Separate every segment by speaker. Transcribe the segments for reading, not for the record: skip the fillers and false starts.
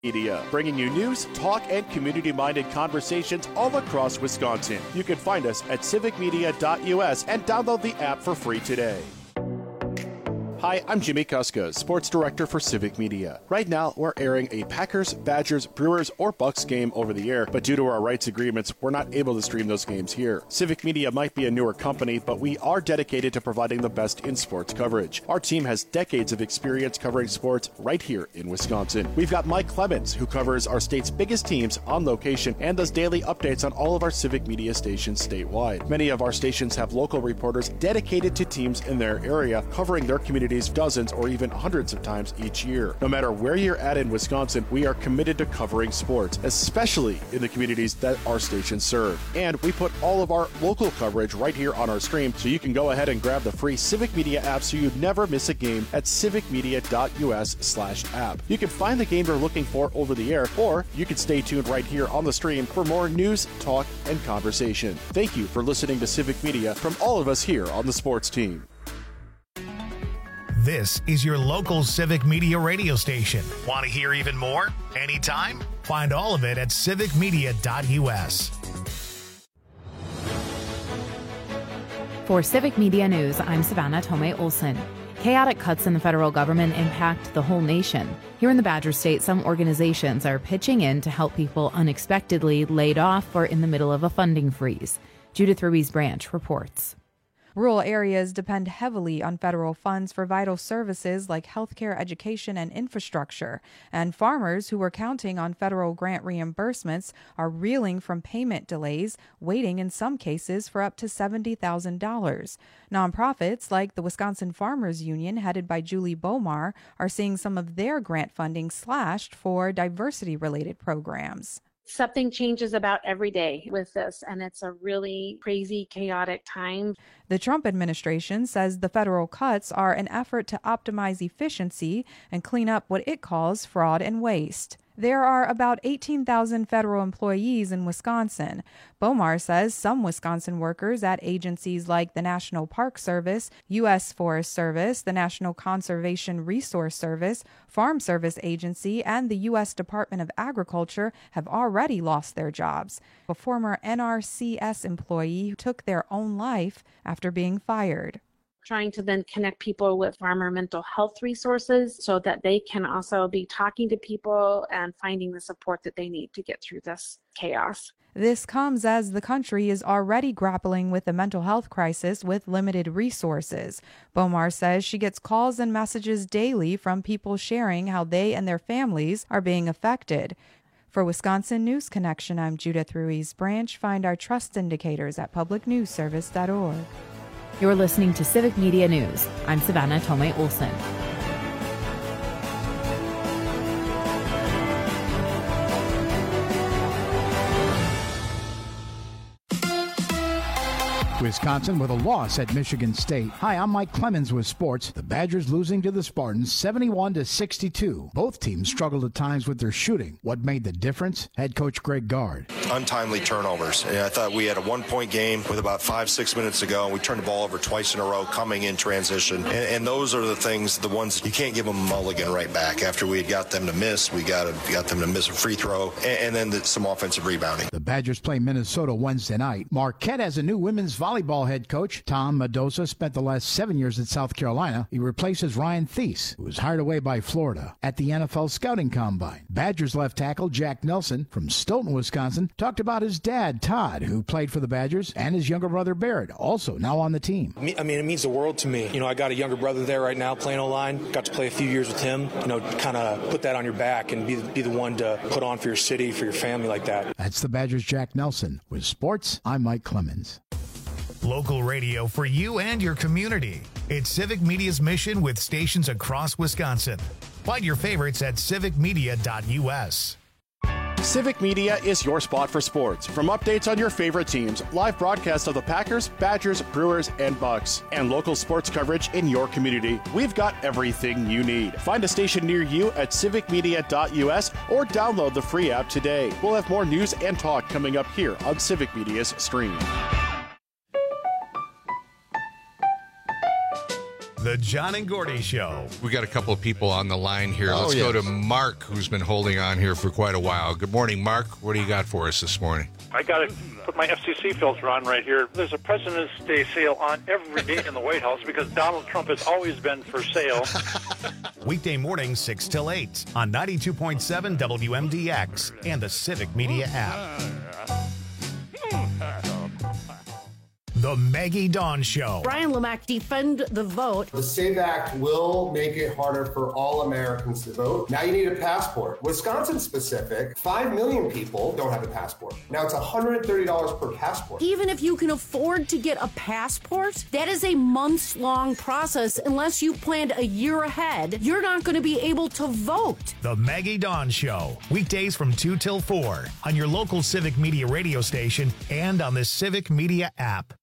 Speaker 1: Media, bringing you news, talk, and community-minded conversations all across Wisconsin. You can find us at civicmedia.us and download the app for free today. Hi, I'm Jimmy Kuska, Sports Director for Civic Media. Right now, we're airing a Packers, Badgers, Brewers, or Bucks game over the air, but due to our rights agreements, we're not able to stream those games here. Civic Media might be a newer company, but we are dedicated to providing the best in sports coverage. Our team has decades of experience covering sports right here in Wisconsin. We've got Mike Clemens, who covers our state's biggest teams on location and does daily updates on all of our Civic Media stations statewide. Many of our stations have local reporters dedicated to teams in their area, covering their communities dozens or even hundreds of times each year. No matter where you're at in Wisconsin, we are committed to covering sports, especially in the communities that our stations serve. And we put all of our local coverage right here on our stream, so you can go ahead and grab the free Civic Media app so you never miss a game at civicmedia.us/app. You can find the game you're looking for over the air, or you can stay tuned right here on the stream for more news, talk, and conversation. Thank you for listening to Civic Media from all of us here on the sports team.
Speaker 2: This is your local Civic Media radio station. Want to hear even more? Anytime? Find all of it at civicmedia.us.
Speaker 3: For Civic Media News, I'm Savannah Tomei Olson. Chaotic cuts in the federal government impact the whole nation. Here in the Badger State, some organizations are pitching in to help people unexpectedly laid off or in the middle of a funding freeze. Judith Ruiz-Branch reports.
Speaker 4: Rural areas depend heavily on federal funds for vital services like healthcare, education, and infrastructure. And farmers who were counting on federal grant reimbursements are reeling from payment delays, waiting in some cases for up to $70,000. Nonprofits like the Wisconsin Farmers Union, headed by Julie Bomar, are seeing some of their grant funding slashed for diversity-related programs.
Speaker 5: Something changes about every day with this, and it's a really crazy, chaotic time.
Speaker 4: The Trump administration says the federal cuts are an effort to optimize efficiency and clean up what it calls fraud and waste. There are about 18,000 federal employees in Wisconsin. Bomar says some Wisconsin workers at agencies like the National Park Service, U.S. Forest Service, the National Conservation Resource Service, Farm Service Agency, and the U.S. Department of Agriculture have already lost their jobs. A former NRCS employee took their own life after being fired.
Speaker 5: Trying to then connect people with farmer mental health resources so that they can also be talking to people and finding the support that they need to get through this chaos.
Speaker 4: This comes as the country is already grappling with the mental health crisis with limited resources. Bomar says she gets calls and messages daily from people sharing how they and their families are being affected. For Wisconsin News Connection, I'm Judith Ruiz-Branch. Find our trust indicators at publicnewsservice.org.
Speaker 3: You're listening to Civic Media News. I'm Savannah Tomei Olson.
Speaker 6: Wisconsin with a loss at Michigan State. Hi, I'm Mike Clemens with sports. The Badgers losing to the Spartans 71-62. Both teams struggled at times with their shooting. What made the difference? Head coach Greg Gard.
Speaker 7: Untimely turnovers. I thought we had a 1-point game with about 5-6 minutes to go, and we turned the ball over twice in a row coming in transition. And those are the things, the ones you can't give them a mulligan right back. After we had got them to miss, we got them to miss a free throw, and then some offensive rebounding.
Speaker 6: The Badgers play Minnesota Wednesday night. Marquette has a new women's volleyball head coach. Tom Mendoza spent the last 7 years at South Carolina. He replaces Ryan Thies, who was hired away by Florida at the NFL Scouting Combine. Badgers left tackle Jack Nelson from Stoughton, Wisconsin, talked about his dad, Todd, who played for the Badgers, and his younger brother, Barrett, also now on the team.
Speaker 8: I mean, it means the world to me. I got a younger brother there right now playing O-line. Got to play a few years with him. Kind of put that on your back and be the one to put on for your city, for your family like that.
Speaker 6: That's the Badgers' Jack Nelson. With sports, I'm Mike Clemens.
Speaker 2: Local radio for you and your community. It's Civic Media's mission with stations across Wisconsin. Find your favorites at civicmedia.us.
Speaker 1: Civic Media is your spot for sports. From updates on your favorite teams, live broadcasts of the Packers, Badgers, Brewers, and Bucks, and local sports coverage in your community, we've got everything you need. Find a station near you at civicmedia.us or download the free app today. We'll have more news and talk coming up here on Civic Media's stream.
Speaker 2: The John and Gordy Show.
Speaker 9: We got a couple of people on the line here.
Speaker 10: Oh,
Speaker 9: Let's
Speaker 10: yeah.
Speaker 9: go to Mark, who's been holding on here for quite a while. Good morning, Mark. What do you got for us this morning?
Speaker 11: I got to put my FCC filter on right here. There's a President's Day sale on every day in the White House because Donald Trump has always been for sale.
Speaker 2: Weekday mornings 6 till 8 on 92.7 WMDX and the Civic Media app. The Maggie Dawn Show.
Speaker 12: Brian Lamack, defend the vote.
Speaker 13: The SAVE Act will make it harder for all Americans to vote. Now you need a passport. Wisconsin specific, 5 million people don't have a passport. Now it's $130 per passport.
Speaker 12: Even if you can afford to get a passport, that is a months-long process. Unless you planned a year ahead, you're not going to be able to vote.
Speaker 2: The Maggie Dawn Show. Weekdays from 2 till 4 on your local Civic Media radio station and on the Civic Media app.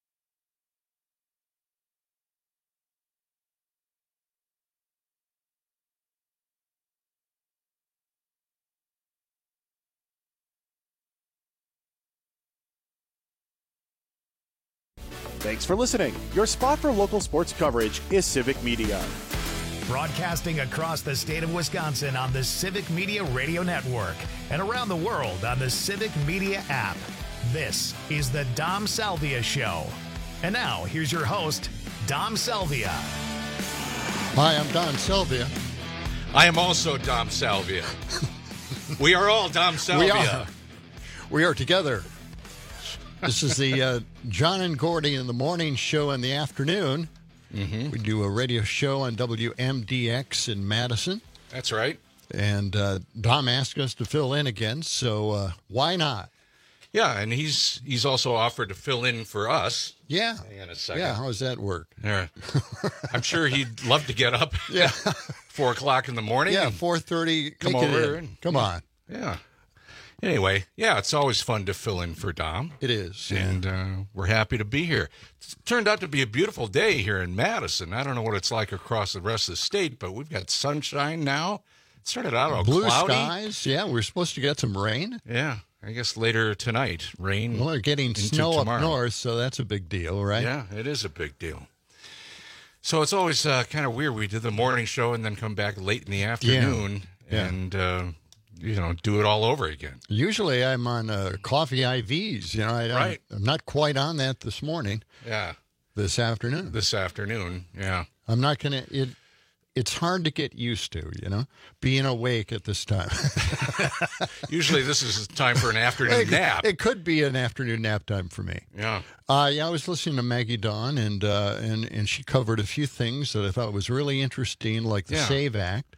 Speaker 1: Thanks for listening. Your spot for local sports coverage is Civic Media.
Speaker 2: Broadcasting across the state of Wisconsin on the Civic Media Radio Network and around the world on the Civic Media app. This is the Dom Salvia Show. And now, here's your host, Dom Salvia.
Speaker 10: Hi, I'm Dom Salvia.
Speaker 9: I am also Dom Salvia. We are all Dom Salvia.
Speaker 10: We are together. This is the John and Gordy in the morning show in the afternoon. Mm-hmm. We do a radio show on WMDX in Madison.
Speaker 9: That's right.
Speaker 10: And Dom asked us to fill in again, so why not?
Speaker 9: Yeah, and he's also offered to fill in for us.
Speaker 10: Yeah.
Speaker 9: Hang on a second.
Speaker 10: Yeah, how does that work?
Speaker 9: Yeah. I'm sure he'd love to get up at 4 o'clock in the morning.
Speaker 10: Yeah, 4:30.
Speaker 9: Come over.
Speaker 10: Come on.
Speaker 9: Yeah. Anyway, yeah, it's always fun to fill in for Dom.
Speaker 10: It is.
Speaker 9: And we're happy to be here. It's turned out to be a beautiful day here in Madison. I don't know what it's like across the rest of the state, but we've got sunshine now. It started out all
Speaker 10: blue
Speaker 9: cloudy.
Speaker 10: Skies. Yeah, we're supposed to get some rain.
Speaker 9: Yeah, I guess later tonight, rain.
Speaker 10: Well, we're getting snow
Speaker 9: tomorrow.
Speaker 10: up north, so that's a big deal, right?
Speaker 9: Yeah, it is a big deal. So it's always kind of weird. We did the morning show and then come back late in the afternoon and do it all over again.
Speaker 10: Usually I'm on coffee IVs.
Speaker 9: Right.
Speaker 10: I'm not quite on that this morning.
Speaker 9: Yeah.
Speaker 10: This afternoon.
Speaker 9: Yeah.
Speaker 10: I'm not going to... It's hard to get used to, being awake at this time.
Speaker 9: Usually this is time for an afternoon nap.
Speaker 10: It could be an afternoon nap time for me.
Speaker 9: Yeah.
Speaker 10: I was listening to Maggie Dawn, and she covered a few things that I thought was really interesting, like the SAVE Act.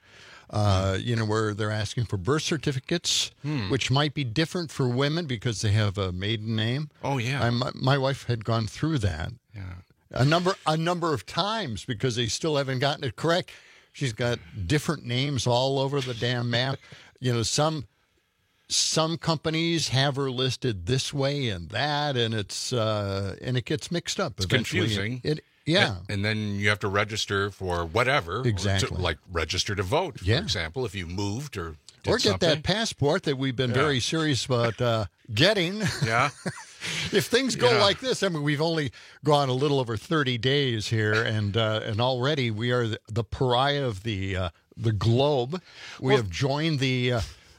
Speaker 10: Where they're asking for birth certificates, which might be different for women because they have a maiden name.
Speaker 9: Oh, yeah.
Speaker 10: My wife had gone through that a number of times because they still haven't gotten it correct. She's got different names all over the damn map. Some companies have her listed this way and that, and it gets mixed up.
Speaker 9: It's confusing.
Speaker 10: Yeah.
Speaker 9: And then you have to register for whatever.
Speaker 10: Exactly.
Speaker 9: Like register to vote, for example, if you moved or did
Speaker 10: get
Speaker 9: something.
Speaker 10: that passport that we've been very serious about getting.
Speaker 9: Yeah.
Speaker 10: If things go like this, we've only gone a little over 30 days here, and already we are the pariah of the globe. We have joined the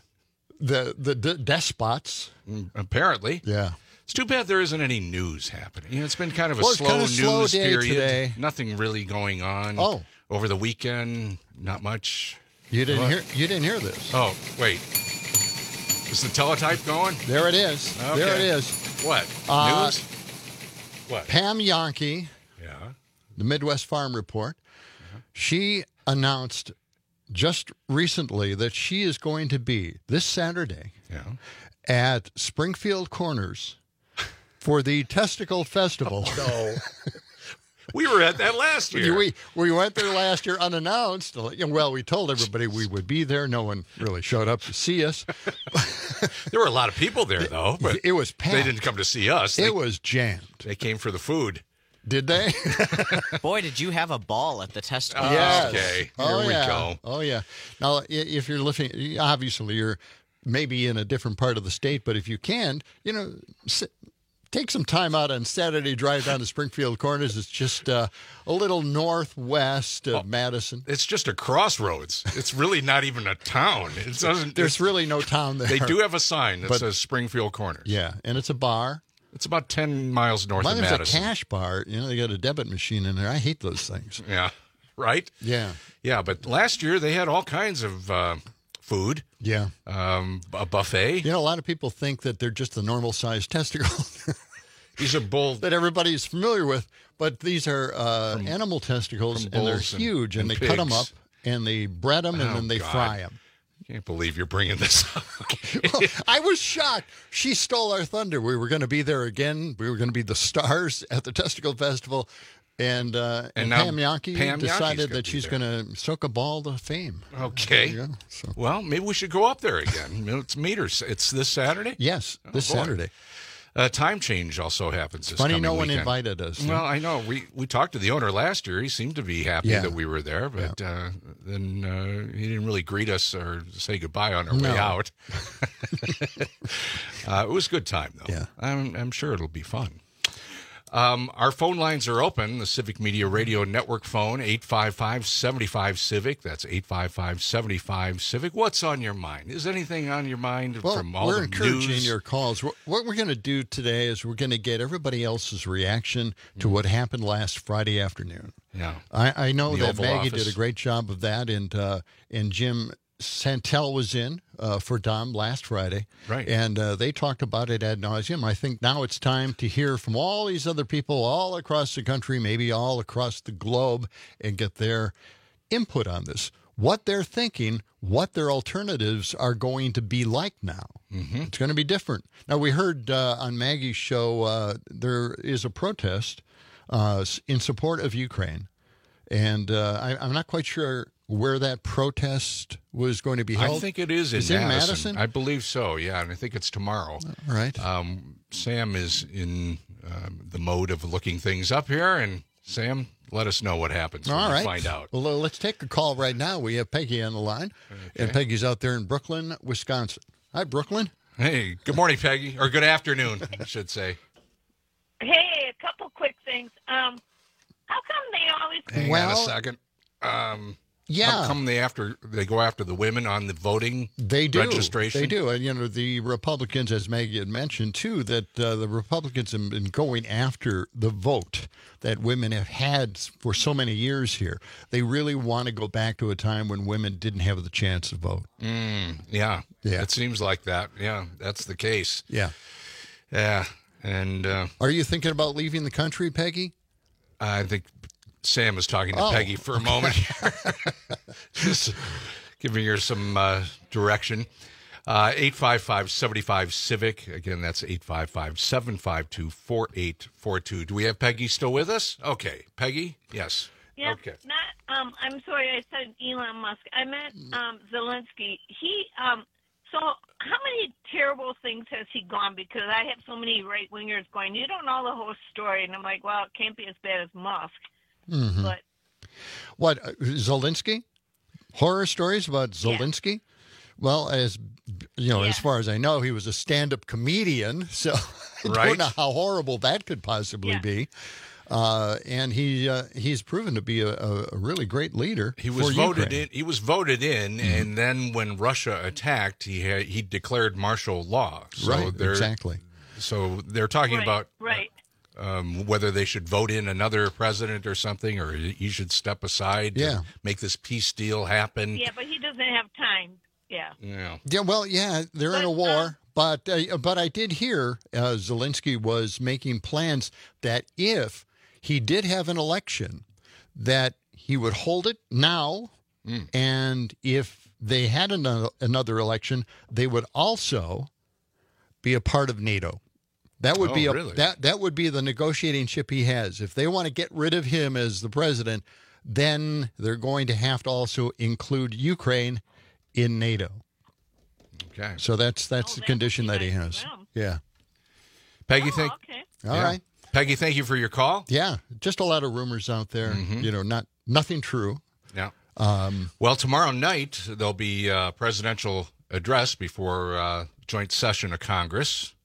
Speaker 10: despots.
Speaker 9: Apparently.
Speaker 10: Yeah.
Speaker 9: It's too bad there isn't any news happening. It's been kind of a slow news period.
Speaker 10: Today.
Speaker 9: Nothing really going on.
Speaker 10: Oh.
Speaker 9: Over the weekend, not much.
Speaker 10: You didn't hear this.
Speaker 9: Oh, wait. Is the teletype going?
Speaker 10: There it is.
Speaker 9: Okay.
Speaker 10: There it is.
Speaker 9: What? News? What?
Speaker 10: Pam Yonke, the Midwest Farm Report, she announced just recently that she is going to be this Saturday at Springfield Corners for the Testicle Festival.
Speaker 9: No. We were at that last year.
Speaker 10: We went there last year unannounced. Well, we told everybody we would be there. No one really showed up to see us.
Speaker 9: There were a lot of people there, though. But
Speaker 10: it was packed.
Speaker 9: They didn't come to see us.
Speaker 10: It was jammed.
Speaker 9: They came for the food.
Speaker 10: Did they?
Speaker 14: Boy, did you have a ball at the Testicle.
Speaker 10: Yes.
Speaker 9: Okay, here we go.
Speaker 10: Oh, yeah. Now, if you're living, obviously you're maybe in a different part of the state, but if you can, take some time out on Saturday, drive down to Springfield Corners. It's just a little northwest of Madison.
Speaker 9: It's just a crossroads. It's really not even a town. It doesn't.
Speaker 10: There's really no town there.
Speaker 9: They do have a sign that says Springfield Corners.
Speaker 10: Yeah, and it's a bar.
Speaker 9: It's about 10 miles north of Madison.
Speaker 10: There's a cash bar. They got a debit machine in there. I hate those things.
Speaker 9: Yeah, right?
Speaker 10: Yeah.
Speaker 9: Yeah, but last year they had all kinds of food.
Speaker 10: Yeah.
Speaker 9: A buffet.
Speaker 10: A lot of people think that they're just the normal-sized testicles.
Speaker 9: These are bull
Speaker 10: that everybody's familiar with, but these are animal testicles, and they're huge, and they cut them up, and they bread them, and then they fry them.
Speaker 9: I can't believe you're bringing this up.
Speaker 10: Well, I was shocked. She stole our thunder. We were going to be there again. We were going to be the stars at the Testicle Festival. And Pam Yankee decided that she's going to soak a ball to fame.
Speaker 9: Okay. Well, maybe we should go up there again. Let's meet her. It's this Saturday?
Speaker 10: Yes, this Saturday.
Speaker 9: Time change also happens this
Speaker 10: Funny,
Speaker 9: coming
Speaker 10: no one
Speaker 9: weekend.
Speaker 10: invited us.
Speaker 9: Well, I know. We talked to the owner last year. He seemed to be happy that we were there, but then he didn't really greet us or say goodbye on our way out. It was a good time, though.
Speaker 10: Yeah.
Speaker 9: I'm sure it'll be fun. Our phone lines are open. The Civic Media Radio Network phone, 855-75-CIVIC. That's 855-75-CIVIC. What's on your mind? Is anything on your mind from all the news?
Speaker 10: We're encouraging your calls. What we're going to do today is we're going to get everybody else's reaction to what happened last Friday afternoon.
Speaker 9: Yeah.
Speaker 10: I know
Speaker 9: The
Speaker 10: that
Speaker 9: Oval
Speaker 10: Maggie
Speaker 9: Office.
Speaker 10: did a great job of that, and Jim Santel was in for Dom last Friday.
Speaker 9: Right.
Speaker 10: And they talked about it ad nauseum. I think now it's time to hear from all these other people all across the country, maybe all across the globe, and get their input on this. What they're thinking, what their alternatives are going to be like now.
Speaker 9: Mm-hmm.
Speaker 10: It's going to be different. Now, we heard on Maggie's show there is a protest in support of Ukraine. And I'm not quite sure where that protest was going to be held.
Speaker 9: I think it is in Madison. I believe so, yeah, and I think it's tomorrow.
Speaker 10: All right.
Speaker 9: Sam is in the mode of looking things up here, and Sam, let us know what happens when we find out.
Speaker 10: Well, let's take a call right now. We have Peggy on the line, and Peggy's out there in Brooklyn, Wisconsin. Hi, Brooklyn.
Speaker 9: Hey, good morning, Peggy, or good afternoon, I should say.
Speaker 15: Hey, a couple quick things. How come they always...
Speaker 9: Hang on a second.
Speaker 10: Yeah.
Speaker 9: How come they go after the women on the voting registration?
Speaker 10: They do. And, the Republicans, as Maggie had mentioned, too, that the Republicans have been going after the vote that women have had for so many years here. They really want to go back to a time when women didn't have the chance to vote.
Speaker 9: Yeah. It seems like that. Yeah, that's the case.
Speaker 10: Yeah.
Speaker 9: Yeah. And
Speaker 10: are you thinking about leaving the country, Peggy?
Speaker 9: I think Sam is talking to Peggy for a moment. Just giving her some direction. 855-75-CIVIC. Again, that's 855-752-4842. Do we have Peggy still with us? Okay. Peggy? Yes.
Speaker 15: Yeah,
Speaker 9: okay.
Speaker 15: I'm sorry I said Elon Musk. I meant Zelensky. So how many terrible things has he gone? Because I have so many right-wingers going, you don't know the whole story. And I'm like, well, it can't be as bad as Musk.
Speaker 10: Mm-hmm.
Speaker 15: But
Speaker 10: what, Zelensky? Horror stories about Zelensky? Yeah. Well, as as far as I know, he was a stand-up comedian, so I don't know how horrible that could possibly be. And he's proven to be a really great leader.
Speaker 9: He was voted in. He was voted in, and then when Russia attacked, he declared martial law. So
Speaker 10: exactly.
Speaker 9: So they're talking about whether they should vote in another president or something, or he should step aside to make this peace deal happen.
Speaker 15: Yeah, but he doesn't have time. Yeah.
Speaker 10: Well, they're in a war. But I did hear Zelensky was making plans that if he did have an election, that he would hold it now, and if they had another election, they would also be a part of NATO. That would be that would be the negotiating chip he has. If they want to get rid of him as the president, then they're going to have to also include Ukraine in NATO.
Speaker 9: Okay.
Speaker 10: So that's the condition that he has. Yeah.
Speaker 9: Peggy,
Speaker 10: All right.
Speaker 9: Peggy, thank you for your call.
Speaker 10: Yeah, just a lot of rumors out there. Nothing true.
Speaker 9: Yeah. Well, tomorrow night there'll be a presidential address before joint session of Congress.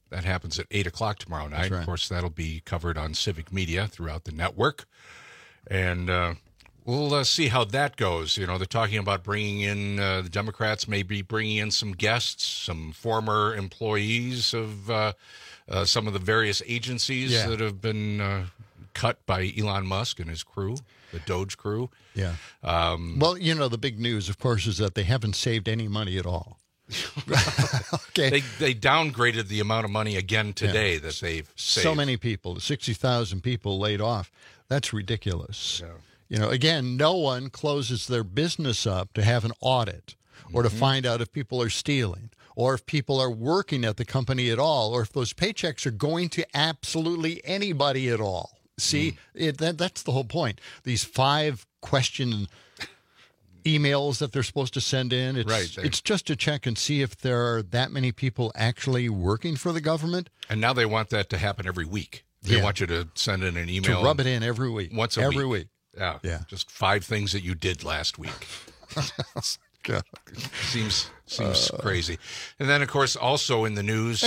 Speaker 9: That happens at 8 o'clock tomorrow night.
Speaker 10: Right.
Speaker 9: Of course, that'll be covered on Civic Media throughout the network. And we'll see how that goes. You know, they're talking about bringing in, the Democrats may be bringing in some guests, some former employees of some of the various agencies that have been cut by Elon Musk and his crew, the Doge crew.
Speaker 10: Yeah. Well, you know, the big news, of course, is that they haven't saved any money at all. Okay.
Speaker 9: They downgraded the amount of money again today that they've saved.
Speaker 10: So many people, 60,000 people laid off. That's ridiculous. Yeah. You know, again, no one closes their business up to have an audit or to find out if people are stealing or if people are working at the company at all or if those paychecks are going to absolutely anybody at all. See, that's the whole point. These 5 question emails that they're supposed to send in, it's just to check and see if there are that many people actually working for the government.
Speaker 9: And now they want that to happen every week. They want you to send in an email.
Speaker 10: To rub it in every week.
Speaker 9: Once a week.
Speaker 10: Every week.
Speaker 9: Yeah. Just 5 things that you did last week.
Speaker 10: God.
Speaker 9: Seems crazy. And then, of course, also in the news,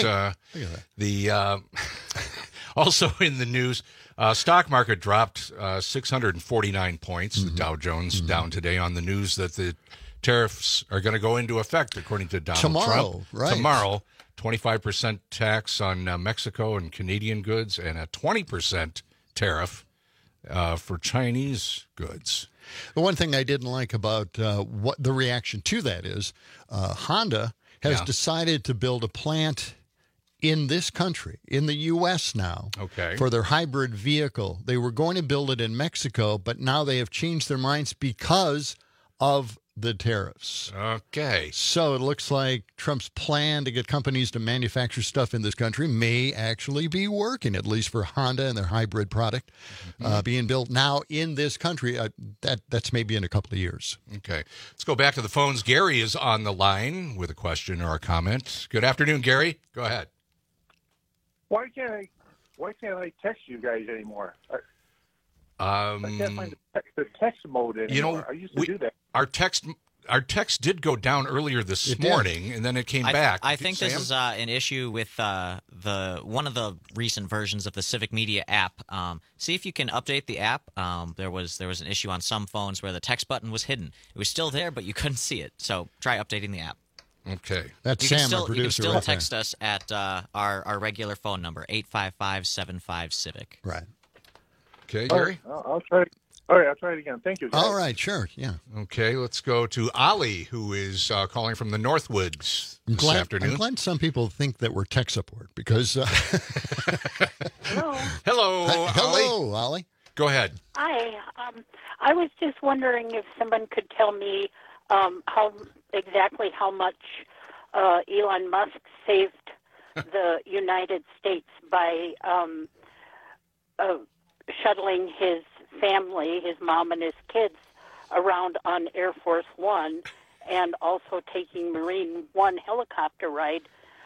Speaker 9: also in the news, stock market dropped 649 points. The Dow Jones down today on the news that the tariffs are going to go into effect, according to Donald Trump.
Speaker 10: Right.
Speaker 9: Tomorrow, 25% tax on Mexico and Canadian goods and a 20% tariff for Chinese goods.
Speaker 10: The one thing I didn't like about what the reaction to that is, Honda has decided to build a plant in this country, in the U.S. now, for their hybrid vehicle. They were going to build it in Mexico, but now they have changed their minds because of the tariffs.
Speaker 9: Okay.
Speaker 10: So it looks like Trump's plan to get companies to manufacture stuff in this country may actually be working, at least for Honda and their hybrid product being built now in this country. That's maybe in a couple of years.
Speaker 9: Okay. Let's go back to the phones. Gary is on the line with a question or a comment. Good afternoon, Gary. Go ahead.
Speaker 11: Why can't I text you guys anymore? I can't find the text mode anymore.
Speaker 9: You know,
Speaker 11: I used to do that.
Speaker 9: Our text did go down earlier this morning, and then it came back.
Speaker 14: I think this is an issue with one of the recent versions of the Civic Media app. See if you can update the app. There was an issue on some phones where the text button was hidden. It was still there, but you couldn't see it. So try updating the app.
Speaker 9: Okay.
Speaker 10: That's Sam, our producer.
Speaker 14: You can still
Speaker 10: right
Speaker 14: text
Speaker 10: there.
Speaker 14: us at our regular phone number, 855-75-CIVIC.
Speaker 10: Right.
Speaker 9: Okay, Gary?
Speaker 11: I'll try it. All right, I'll try it again. Thank you, guys.
Speaker 10: All right, sure, yeah.
Speaker 9: Okay, let's go to Ali, who is calling from the Northwoods this afternoon.
Speaker 10: I'm glad some people think that we're tech support because...
Speaker 9: Hello,
Speaker 10: Hello, Ali.
Speaker 9: Go ahead.
Speaker 16: Hi. I was just wondering if someone could tell me exactly how much Elon Musk saved the United States by shuttling his family, his mom and his kids, around on Air Force One, and also taking Marine One helicopter ride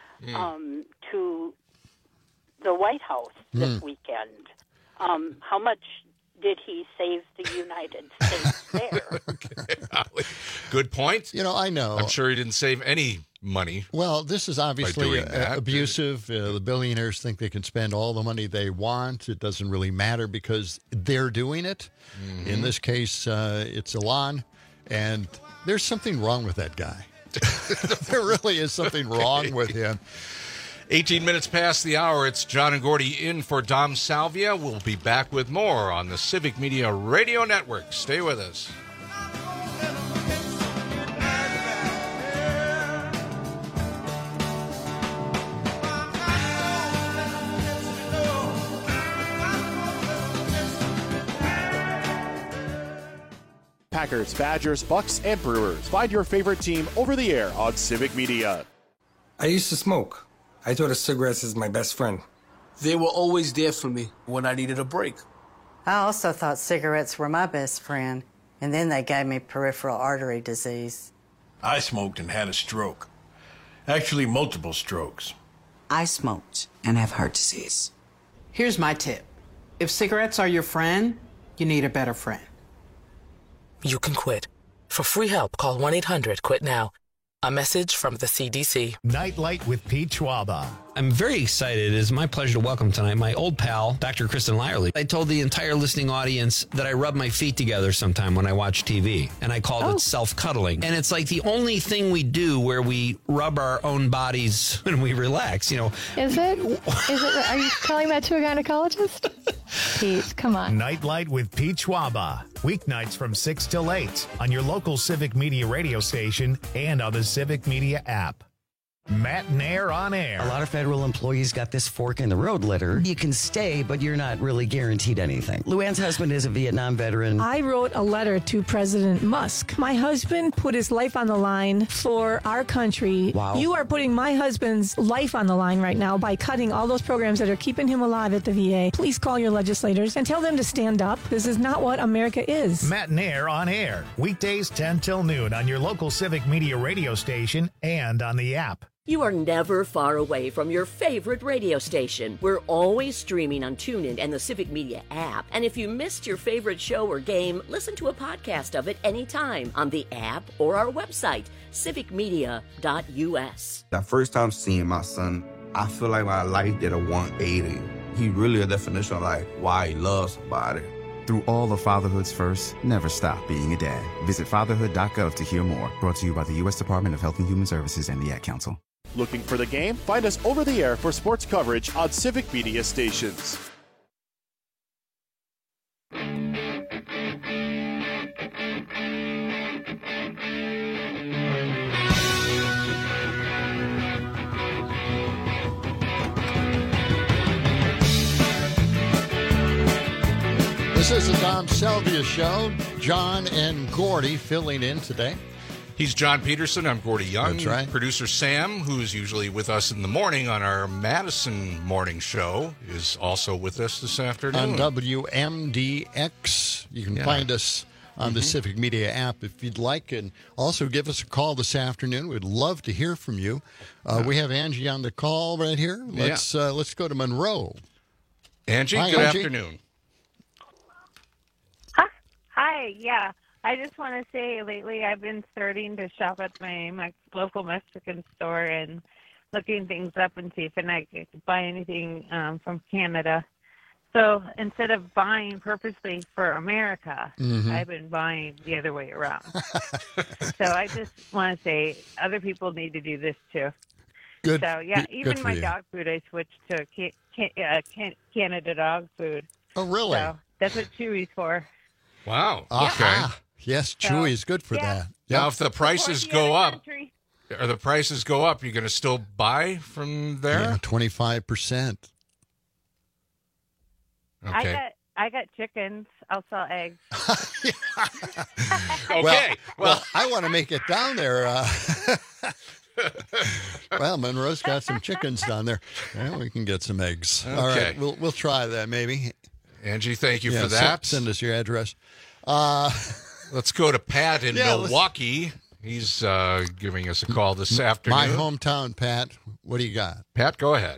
Speaker 16: to the White House this weekend. How much did he save the United States there?
Speaker 9: Okay, Ali. Good point.
Speaker 10: You know, I know.
Speaker 9: I'm sure he didn't save any money.
Speaker 10: Well, this is obviously abusive. The billionaires think they can spend all the money they want. It doesn't really matter because they're doing it. In this case, it's Elon, and there's something wrong with that guy. There really is something wrong with him.
Speaker 9: 18 minutes past the hour. It's John and Gordy in for Dom Salvia. We'll be back with more on the Civic Media Radio Network. Stay with us.
Speaker 1: Packers, Badgers, Bucks, and Brewers. Find your favorite team over the air on Civic Media.
Speaker 17: I used to smoke. I thought of cigarettes as my best friend.
Speaker 18: They were always there for me when I needed a break.
Speaker 19: I also thought cigarettes were my best friend, and then they gave me peripheral artery disease.
Speaker 20: I smoked and had a stroke. Actually, multiple strokes.
Speaker 21: I smoked and have heart disease. Here's my tip. If cigarettes are your friend, you need a better friend.
Speaker 22: You can quit. For free help, call 1-800-QUIT-NOW.
Speaker 5: A message from the CDC.
Speaker 2: Nightlight with Pete Schwaba.
Speaker 22: I'm very excited. It is my pleasure to welcome tonight my old pal, Dr. Kristen Lyerly. I told the entire listening audience that I rub my feet together sometime when I watch TV, and I called it self-cuddling. And it's like the only thing we do where we rub our own bodies when we relax, you know.
Speaker 23: Is it? Are you telling that to a gynecologist? Pete, come on.
Speaker 2: Nightlight with Pete Schwaba. Weeknights from 6 till 8 on your local Civic Media radio station and on the Civic Media app. Matt Nair on air.
Speaker 24: A lot of federal employees got this fork in the road letter. You can stay, but you're not really guaranteed anything. Luann's husband is a Vietnam veteran.
Speaker 25: I wrote a letter to President Musk. My husband put his life on the line for our country.
Speaker 24: Wow.
Speaker 25: You are putting my husband's life on the line right now by cutting all those programs that are keeping him alive at the VA. Please call your legislators and tell them to stand up. This is not what America is.
Speaker 2: Matt Nair on air. Weekdays 10 till noon on your local Civic Media radio station and on the app.
Speaker 26: You are never far away from your favorite radio station. We're always streaming on TuneIn and the Civic Media app. And if you missed your favorite show or game, listen to a podcast of it anytime on the app or our website, civicmedia.us.
Speaker 27: The first time seeing my son, I feel like my life did a 180. He really a definition of like why he loves somebody.
Speaker 28: Through all of fatherhood's first, never stop being a dad. Visit fatherhood.gov to hear more. Brought to you by the U.S. Department of Health and Human Services and the Ad Council.
Speaker 1: Looking for the game? Find us over the air for sports coverage on Civic Media stations.
Speaker 10: This is the Dom Selvia Show. John and Gordy filling in today.
Speaker 9: He's John Peterson. I'm Gordy Young.
Speaker 10: That's right.
Speaker 9: Producer Sam, who's usually with us in the morning on our Madison morning show, is also with us this afternoon.
Speaker 10: On WMDX. You can find us on the Civic Media app if you'd like. And also give us a call this afternoon. We'd love to hear from you. We have Angie on the call right here. Let's go to Monroe.
Speaker 9: Angie,
Speaker 10: Hi,
Speaker 9: good
Speaker 10: Angie.
Speaker 9: afternoon.
Speaker 29: Hi, yeah. I just want to say lately I've been starting to shop at my local Mexican store and looking things up and see if I can buy anything from Canada. So instead of buying purposely for America, I've been buying the other way around. So I just want to say other people need to do this too.
Speaker 10: Good.
Speaker 29: So, yeah, even
Speaker 10: for
Speaker 29: my
Speaker 10: you.
Speaker 29: dog food, I switched to Canada dog food.
Speaker 10: Oh, really?
Speaker 29: So that's what Chewy's for.
Speaker 9: Wow.
Speaker 10: Okay.
Speaker 9: Okay.
Speaker 10: Yes, Chewy is good for that.
Speaker 9: Now, if the prices go up, you're going to still buy from there?
Speaker 10: Yeah, 25%.
Speaker 9: Okay.
Speaker 29: I got chickens. I'll sell eggs.
Speaker 9: Okay.
Speaker 10: Well, I want to make it down there. Well, Monroe's got some chickens down there. Yeah, we can get some eggs. All right, we'll try that maybe.
Speaker 9: Angie, thank you for that.
Speaker 10: Send us your address.
Speaker 9: Let's go to Pat in Milwaukee. He's giving us a call this afternoon.
Speaker 10: My hometown, Pat. What do you got?
Speaker 9: Pat, go ahead.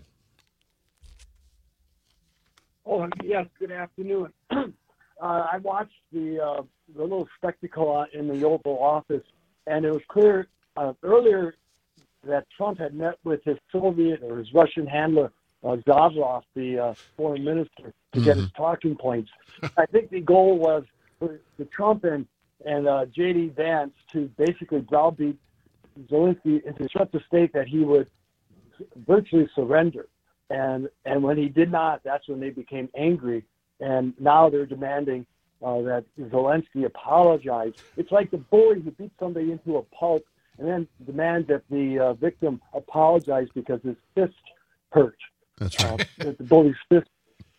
Speaker 30: Oh, yes, good afternoon. I watched the little spectacle in the Oval Office, and it was clear earlier that Trump had met with his Soviet or his Russian handler, Zavrov, the foreign minister, to get his talking points. I think the goal was for Trump and J.D. Vance to basically browbeat Zelensky into such a state that he would virtually surrender. And when he did not, that's when they became angry. And now they're demanding that Zelensky apologize. It's like the bully who beat somebody into a pulp and then demand that the victim apologize because his fist hurt.
Speaker 10: That's right.
Speaker 30: The bully's fist.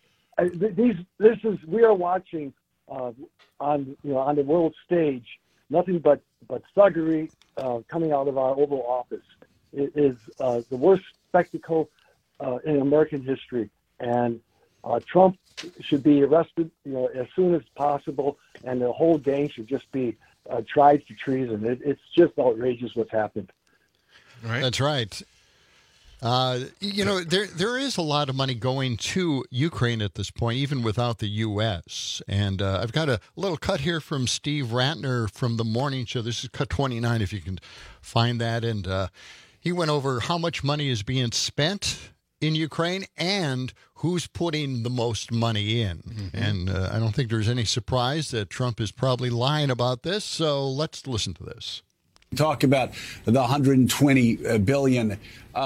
Speaker 30: We are watching on the world stage nothing but thuggery coming out of our Oval Office. It is the worst spectacle in American history, and Trump should be arrested as soon as possible, and the whole gang should just be tried for treason. It's just outrageous what's happened.
Speaker 10: Right. That's right. There is a lot of money going to Ukraine at this point, even without the U.S. And I've got a little cut here from Steve Ratner from the morning show. This is cut 29, if you can find that. And he went over how much money is being spent in Ukraine and who's putting the most money in. Mm-hmm. And I don't think there's any surprise that Trump is probably lying about this. So let's listen to this.
Speaker 3: Talk about the $120 billion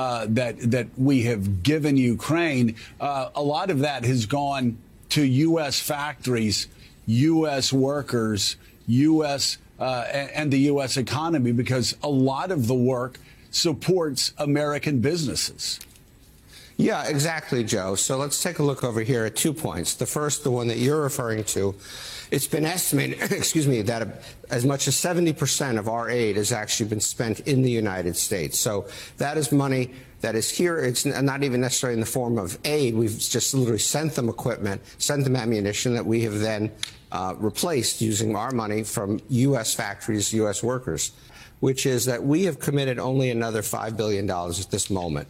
Speaker 3: that we have given Ukraine. A lot of that has gone to U.S. factories, U.S. workers, U.S. And the U.S. economy, because a lot of the work supports American businesses.
Speaker 4: Yeah, exactly, Joe. So let's take a look over here at 2 points. The first, the one that you're referring to, it's been estimated, that as much as 70% of our aid has actually been spent in the United States. So that is money that is here. It's not even necessarily in the form of aid. We've just literally sent them equipment, sent them ammunition that we have then replaced using our money from U.S. factories, U.S. workers, which is that we have committed only another $5 billion at this moment.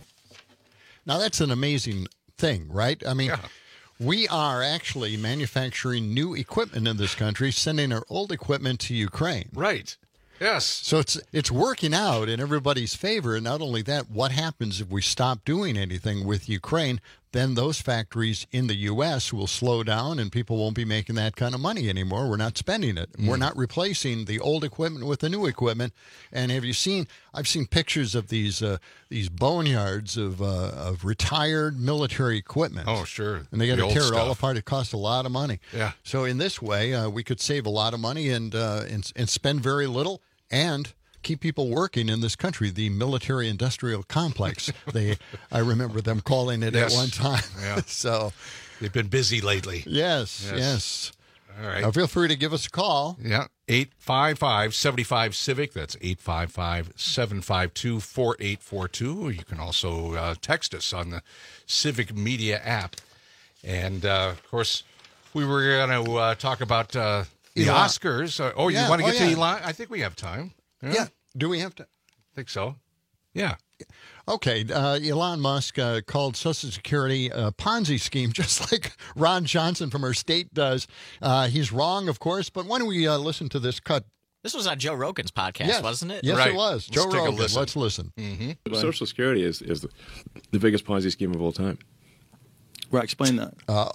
Speaker 10: Now, that's an amazing thing, right? I mean, yeah. We are actually manufacturing new equipment in this country, sending our old equipment to Ukraine.
Speaker 9: Right. Yes.
Speaker 10: So it's working out in everybody's favor. And not only that, what happens if we stop doing anything with Ukraine? Then those factories in the U.S. will slow down and people won't be making that kind of money anymore. We're not spending it. We're not replacing the old equipment with the new equipment. And have you seen, I've seen pictures of these boneyards of retired military equipment.
Speaker 9: Oh, sure.
Speaker 10: And they got to tear it all apart. It costs a lot of money.
Speaker 9: Yeah.
Speaker 10: So in this way, we could save a lot of money and spend very little and keep people working in this country, the military-industrial complex. I remember them calling it at one time.
Speaker 9: Yeah.
Speaker 10: So
Speaker 9: they've been busy lately.
Speaker 10: Yes.
Speaker 9: All right.
Speaker 10: Now feel free to give us a call.
Speaker 9: Yeah, 855-75-CIVIC. That's 855-752-4842. You can also text us on the Civic Media app. And, of course, we were going to talk about the Oscars. You want to get to Elon? I think we have time.
Speaker 10: Yeah. Do we have to?
Speaker 9: I think so. Yeah.
Speaker 10: Okay. Elon Musk called Social Security a Ponzi scheme, just like Ron Johnson from our state does. He's wrong, of course, but why don't we listen to this cut?
Speaker 6: This was on Joe Rogan's podcast, wasn't it?
Speaker 10: Yes,
Speaker 6: right.
Speaker 10: It was. Joe Rogan. Let's listen.
Speaker 7: Mm-hmm. Social Security is the biggest Ponzi scheme of all time.
Speaker 8: Right, explain that.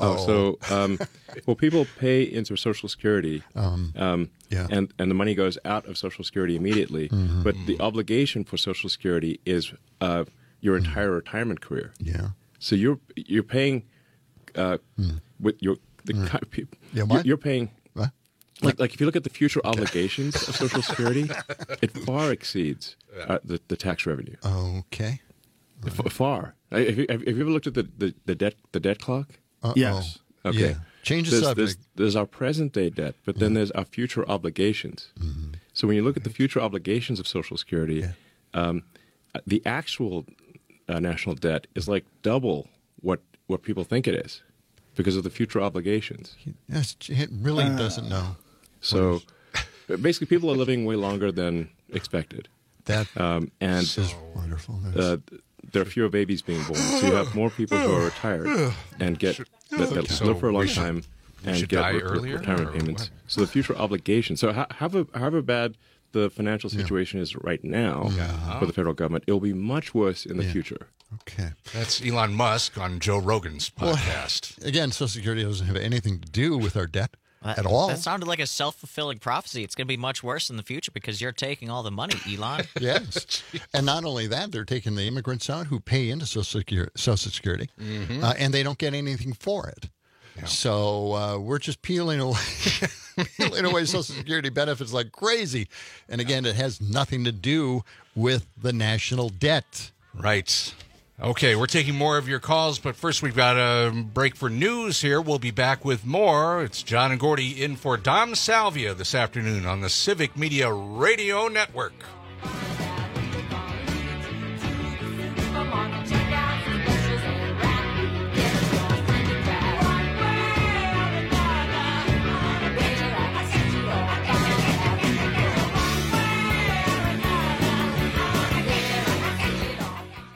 Speaker 7: People pay into Social Security, and the money goes out of Social Security immediately. Mm-hmm. But the obligation for Social Security is your entire retirement career.
Speaker 10: Yeah.
Speaker 7: So you're paying with your you're paying.
Speaker 10: What?
Speaker 7: Like if you look at the future obligations of Social Security, it far exceeds the tax revenue.
Speaker 10: Okay.
Speaker 7: Far. Have you ever looked at the debt clock?
Speaker 8: Yes.
Speaker 7: Okay.
Speaker 10: Yeah. Change the subject.
Speaker 7: There's our present day debt, but then there's our future obligations. Mm-hmm. So when you look at the future obligations of Social Security, the actual national debt is like double what people think it is because of the future obligations.
Speaker 10: Yes, it really doesn't know.
Speaker 7: So basically, people are living way longer than expected.
Speaker 10: That
Speaker 7: is
Speaker 10: wonderful.
Speaker 7: There are fewer babies being born, so you have more people who are retired and that live for a long time and get retirement payments. So the future obligations. So however bad the financial situation is right now for the federal government, it will be much worse in the future.
Speaker 10: Okay.
Speaker 9: That's Elon Musk on Joe Rogan's podcast.
Speaker 10: Well, again, Social Security doesn't have anything to do with our debt. At all.
Speaker 6: That sounded like a self-fulfilling prophecy. It's going to be much worse in the future because you're taking all the money, Elon.
Speaker 10: Yes. And not only that, they're taking the immigrants out who pay into Social Security, and they don't get anything for it. Yeah. So we're just peeling away Social Security benefits like crazy. And again, it has nothing to do with the national debt.
Speaker 9: Right. Okay, we're taking more of your calls, but first we've got a break for news here. We'll be back with more. It's John and Gordy in for Dom Salvia this afternoon on the Civic Media Radio Network.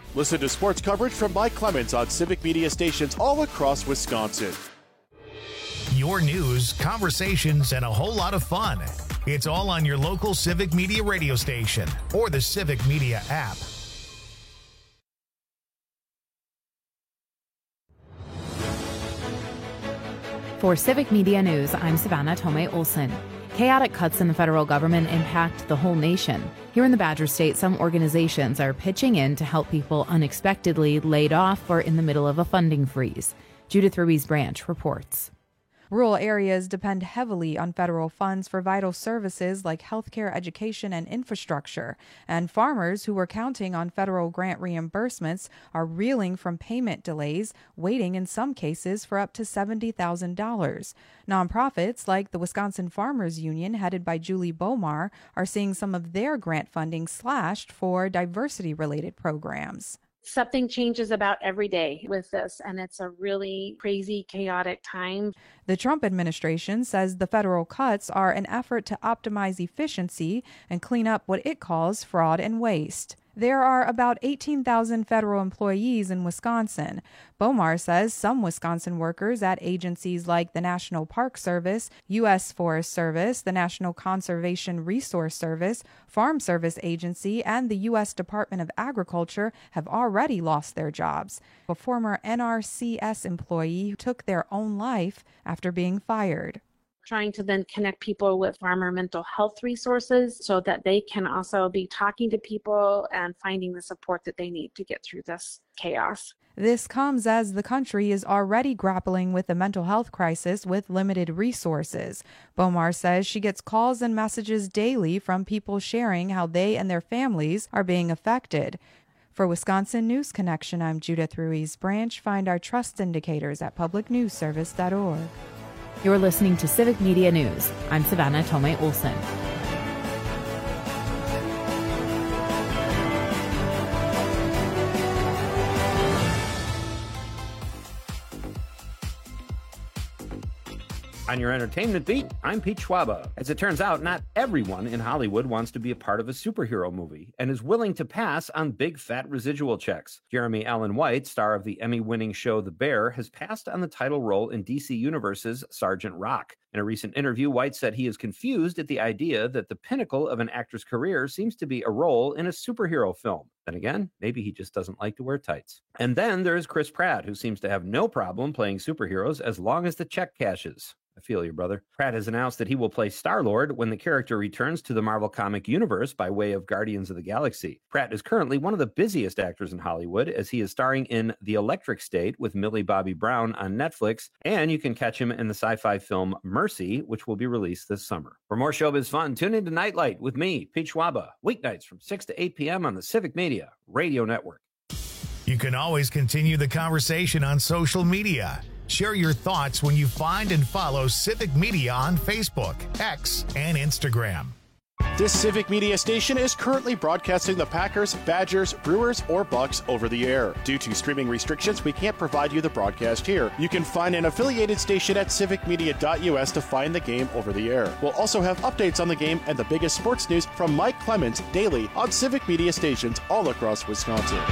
Speaker 1: Listen to sports coverage from Mike Clemens on Civic Media stations all across Wisconsin.
Speaker 2: Your news, conversations, and a whole lot of fun. It's all on your local Civic Media radio station or the Civic Media app.
Speaker 11: For Civic Media News, I'm Savannah Tomei Olson. Chaotic cuts in the federal government impact the whole nation. Here in the Badger State, some organizations are pitching in to help people unexpectedly laid off or in the middle of a funding freeze. Judith Ruiz-Branch reports.
Speaker 12: Rural areas depend heavily on federal funds for vital services like healthcare, education, and infrastructure. And farmers who were counting on federal grant reimbursements are reeling from payment delays, waiting in some cases for up to $70,000. Nonprofits like the Wisconsin Farmers Union, headed by Julie Bomar, are seeing some of their grant funding slashed for diversity-related programs.
Speaker 13: Something changes about every day with this, and it's a really crazy, chaotic time.
Speaker 12: The Trump administration says the federal cuts are an effort to optimize efficiency and clean up what it calls fraud and waste. There are about 18,000 federal employees in Wisconsin. Bomar says some Wisconsin workers at agencies like the National Park Service, U.S. Forest Service, the National Conservation Resource Service, Farm Service Agency, and the U.S. Department of Agriculture have already lost their jobs. A former NRCS employee took their own life after being fired.
Speaker 13: Trying to then connect people with farmer mental health resources so that they can also be talking to people and finding the support that they need to get through this chaos.
Speaker 12: This comes as the country is already grappling with the mental health crisis with limited resources. Bomar says she gets calls and messages daily from people sharing how they and their families are being affected. For Wisconsin News Connection, I'm Judith Ruiz-Branch. Find our trust indicators at publicnewsservice.org.
Speaker 11: You're listening to Civic Media News. I'm Savannah Tomei Olson.
Speaker 14: On your entertainment beat, I'm Pete Schwaba. As it turns out, not everyone in Hollywood wants to be a part of a superhero movie and is willing to pass on big fat residual checks. Jeremy Allen White, star of the Emmy-winning show The Bear, has passed on the title role in DC Universe's Sergeant Rock. In a recent interview, White said he is confused at the idea that the pinnacle of an actor's career seems to be a role in a superhero film. Then again, maybe he just doesn't like to wear tights. And then there's Chris Pratt, who seems to have no problem playing superheroes as long as the check cashes. I feel you, brother. Pratt has announced that he will play Star-Lord when the character returns to the Marvel comic universe by way of Guardians of the Galaxy. Pratt is currently one of the busiest actors in Hollywood, as he is starring in The Electric State with Millie Bobby Brown on Netflix, and you can catch him in the sci-fi film Mercy, which will be released this summer. For more showbiz fun, tune into Nightlight with me, Pete Schwaba, weeknights from 6 to 8 p.m. on the Civic Media Radio Network.
Speaker 2: You can always continue the conversation on social media. Share your thoughts when you find and follow Civic Media on Facebook, X, and Instagram.
Speaker 1: This Civic Media station is currently broadcasting the Packers, Badgers, Brewers, or Bucks over the air. Due to streaming restrictions, we can't provide you the broadcast here. You can find an affiliated station at civicmedia.us to find the game over the air. We'll also have updates on the game and the biggest sports news from Mike Clemens daily on Civic Media stations all across Wisconsin.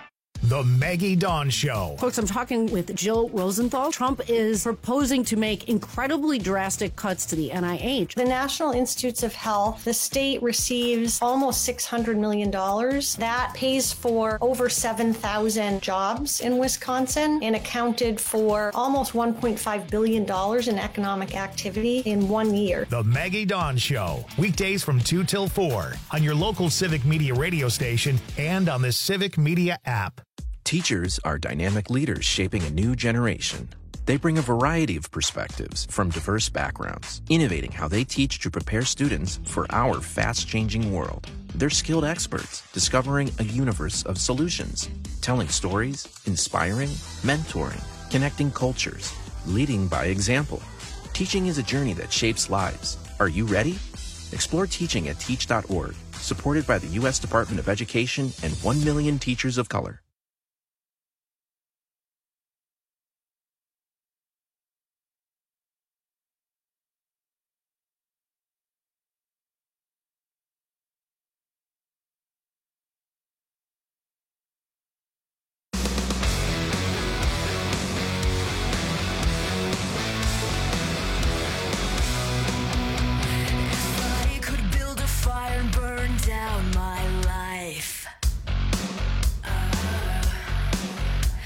Speaker 2: The Maggie Dawn Show.
Speaker 15: Folks, I'm talking with Jill Rosenthal. Trump is proposing to make incredibly drastic cuts to the NIH.
Speaker 16: The National Institutes of Health, the state receives almost $600 million. That pays for over 7,000 jobs in Wisconsin and accounted for almost $1.5 billion in economic activity in 1 year.
Speaker 2: The Maggie Dawn Show. Weekdays from 2 till 4 on your local Civic Media radio station and on the Civic Media app.
Speaker 17: Teachers are dynamic leaders shaping a new generation. They bring a variety of perspectives from diverse backgrounds, innovating how they teach to prepare students for our fast-changing world. They're skilled experts, discovering a universe of solutions, telling stories, inspiring, mentoring, connecting cultures, leading by example. Teaching is a journey that shapes lives. Are you ready? Explore teaching at teach.org, supported by the U.S. Department of Education and 1 million teachers of color.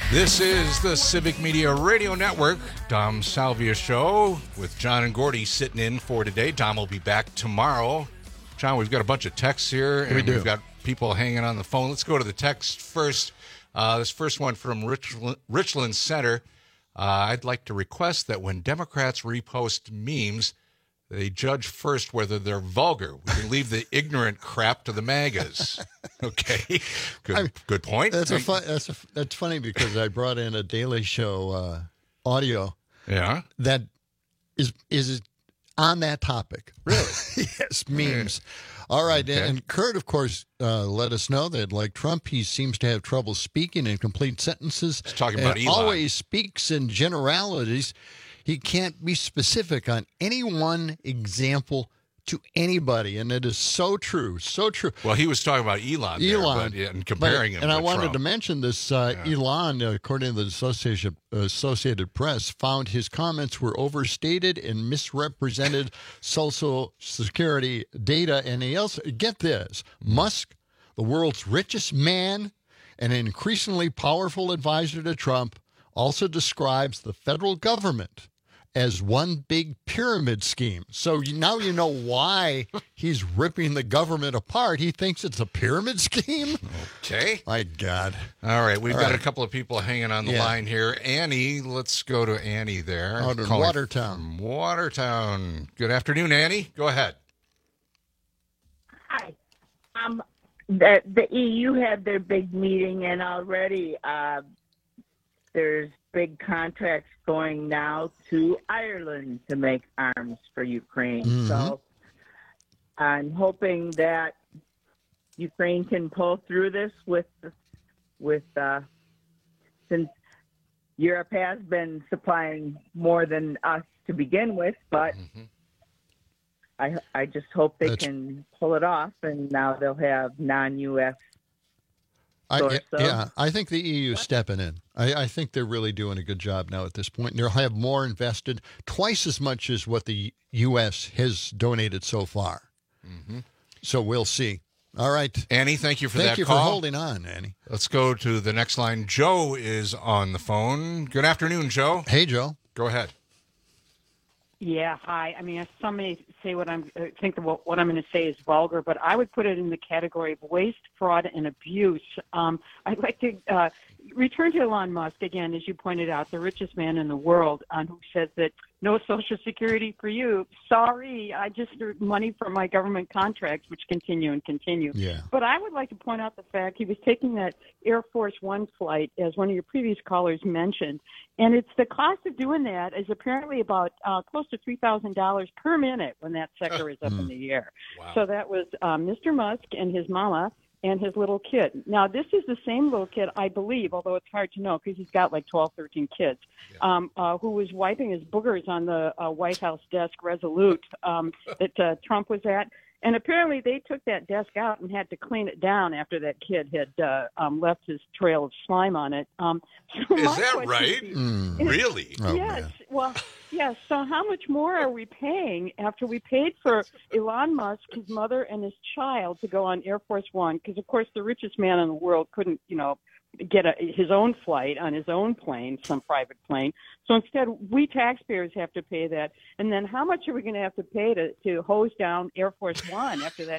Speaker 9: This is the Civic Media Radio Network, Dom Salvia Show with John and Gordy sitting in for today. Dom will be back tomorrow. John, we've got a bunch of texts here, and we've got people hanging on the phone. Let's go to the text first. This first one from Richland Center. I'd like to request that when Democrats repost memes, they judge first whether they're vulgar. We can leave the ignorant crap to the MAGAs. Okay, good point.
Speaker 10: That's funny because I brought in a Daily Show audio.
Speaker 9: Yeah,
Speaker 10: that is on that topic.
Speaker 9: Really?
Speaker 10: Yes, memes. All right,
Speaker 9: Okay.
Speaker 10: and Kurt, of course, let us know that, like Trump, he seems to have trouble speaking in complete sentences.
Speaker 9: He's talking about
Speaker 10: and
Speaker 9: Elon.
Speaker 10: always speaks in generalities. He can't be specific on any one example to anybody, and it is so true, so true.
Speaker 9: Well, he was talking about Elon, and comparing him.
Speaker 10: And I
Speaker 9: with
Speaker 10: wanted
Speaker 9: Trump.
Speaker 10: to mention this. Elon, according to the Associated Press, found his comments were overstated and misrepresented Social Security data. And he also, get this, Musk, the world's richest man and an increasingly powerful advisor to Trump, also describes the federal government as one big pyramid scheme. So now you know why he's ripping the government apart. He thinks it's a pyramid scheme.
Speaker 9: Okay.
Speaker 10: My God.
Speaker 9: All right, we've
Speaker 10: All
Speaker 9: got
Speaker 10: right.
Speaker 9: a couple of people hanging on the line here. Annie, let's go to Annie there.
Speaker 10: Out in
Speaker 9: Calling
Speaker 10: Watertown.
Speaker 9: from Watertown. Good afternoon, Annie. Go ahead.
Speaker 5: Hi. The EU had their big meeting, and already there's big contracts going now to Ireland to make arms for Ukraine.
Speaker 18: Mhm.
Speaker 5: So I'm hoping that Ukraine can pull through this with since Europe has been supplying more than us to begin with, but I just hope they can pull it off, and now they'll have non-U.S.
Speaker 10: I think the EU is stepping in. I think they're really doing a good job now at this point. They'll have more invested, twice as much as what the U.S. has donated so far. So we'll see. All right.
Speaker 9: Annie, thank you for that
Speaker 10: Thank you
Speaker 9: call.
Speaker 10: for holding on, Annie.
Speaker 9: Let's go to the next line. Joe is on the phone. Good afternoon, Joe.
Speaker 10: Hey, Joe.
Speaker 9: Go ahead.
Speaker 18: Yeah, hi. I mean, some may say what I'm going to say is vulgar, but I would put it in the category of waste, fraud, and abuse. I'd like to return to Elon Musk again, as you pointed out, the richest man in the world, who says that no Social Security for you. Sorry, I just earned money from my government contracts, which continue and continue.
Speaker 10: Yeah.
Speaker 18: But I would like to point out the fact he was taking that Air Force One flight, as one of your previous callers mentioned, and it's the cost of doing that is apparently about close to $3,000 per minute when that sector is up in the air.
Speaker 9: Wow.
Speaker 18: So that was Mr. Musk and his mama and his little kid. Now, this is the same little kid, I believe, although it's hard to know because he's got like 12, 13 kids, who was wiping his boogers on the White House desk Resolute that Trump was at. And apparently they took that desk out and had to clean it down after that kid had left his trail of slime on it.
Speaker 9: Is that right? Really?
Speaker 10: Oh,
Speaker 18: Yes. Well, yes. So how much more are we paying after we paid for Elon Musk, his mother, and his child to go on Air Force One? Because, of course, the richest man in the world couldn't, get his own flight on his own plane, some private plane. So instead, we taxpayers have to pay that. And then how much are we going to have to pay to hose down Air Force One after that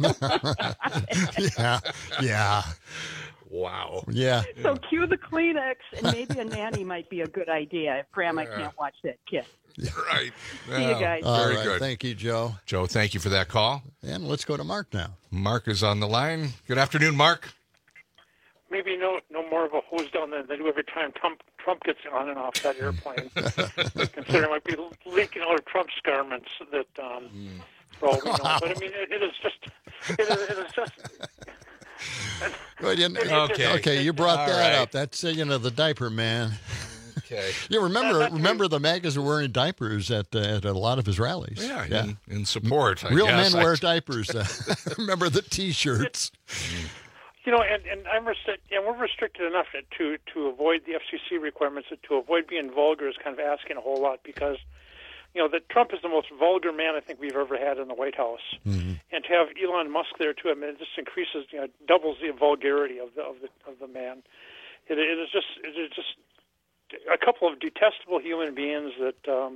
Speaker 18: shot?
Speaker 10: Yeah.
Speaker 9: Wow.
Speaker 10: Yeah.
Speaker 18: So cue the Kleenex, and maybe a nanny might be a good idea if Grandma can't watch that kid.
Speaker 9: Right.
Speaker 18: See you guys.
Speaker 10: All
Speaker 9: Very
Speaker 10: right.
Speaker 9: good.
Speaker 10: Thank you, Joe.
Speaker 9: Joe, thank you for that call.
Speaker 10: And let's go to Mark now.
Speaker 9: Mark is on the line. Good afternoon, Mark.
Speaker 19: Maybe no more of a hose down than they do every time Trump gets on and off that airplane. Consider it might be leaking out of Trump's garments that for all we know. But I mean, it is just.
Speaker 10: Well, okay, you brought that up. That's the diaper man.
Speaker 9: Okay.
Speaker 10: You remember the MAGAs were wearing diapers at a lot of his rallies.
Speaker 9: Yeah. In support.
Speaker 10: Real men wear diapers. Remember the T-shirts.
Speaker 19: And we're restricted enough to avoid the FCC requirements, to avoid being vulgar is kind of asking a whole lot because, that Trump is the most vulgar man I think we've ever had in the White House, and to have Elon Musk there too, I mean, it just increases, doubles the vulgarity of the man, it is just a couple of detestable human beings that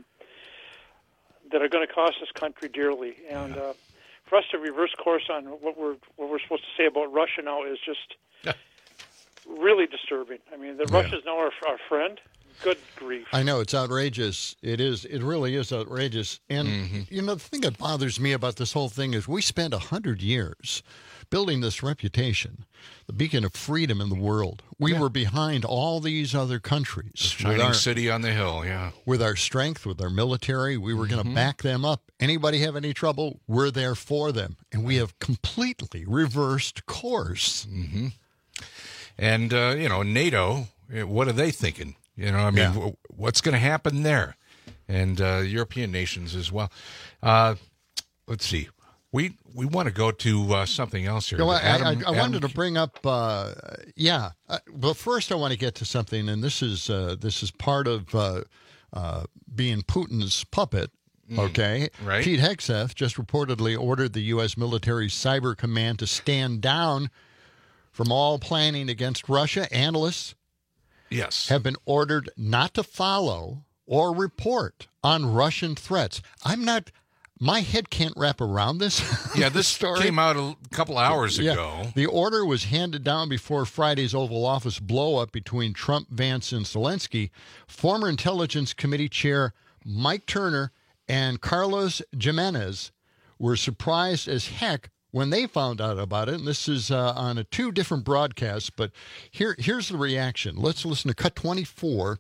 Speaker 19: are going to cost this country dearly. And for us to reverse course on what we're supposed to say about Russia now is just really disturbing. I mean, Russia's now our friend. Good grief.
Speaker 10: I know, it's outrageous. It is. It really is outrageous. And, you know, the thing that bothers me about this whole thing is we spent 100 years building this reputation, the beacon of freedom in the world. We were behind all these other countries.
Speaker 9: The shining city on the hill,
Speaker 10: With our strength, with our military, we were going to back them up. Anybody have any trouble, we're there for them. And we have completely reversed course.
Speaker 9: And, you know, NATO, what are they thinking? You know, I mean, what's going to happen there? And European nations as well. Let's see. We want to go to something else here.
Speaker 10: You know, I wanted to bring up, but first I want to get to something, and this is part of being Putin's puppet. Okay,
Speaker 9: right.
Speaker 10: Pete Hegseth just reportedly ordered the U.S. military cyber command to stand down from all planning against Russia. Analysts have been ordered not to follow or report on Russian threats. My head can't wrap around this.
Speaker 9: This story came out a couple hours ago.
Speaker 10: The order was handed down before Friday's Oval Office blow-up between Trump, Vance, and Zelensky. Former Intelligence Committee Chair Mike Turner and Carlos Jimenez were surprised as heck when they found out about it. And this is on two different broadcasts, but here's the reaction. Let's listen to Cut 24.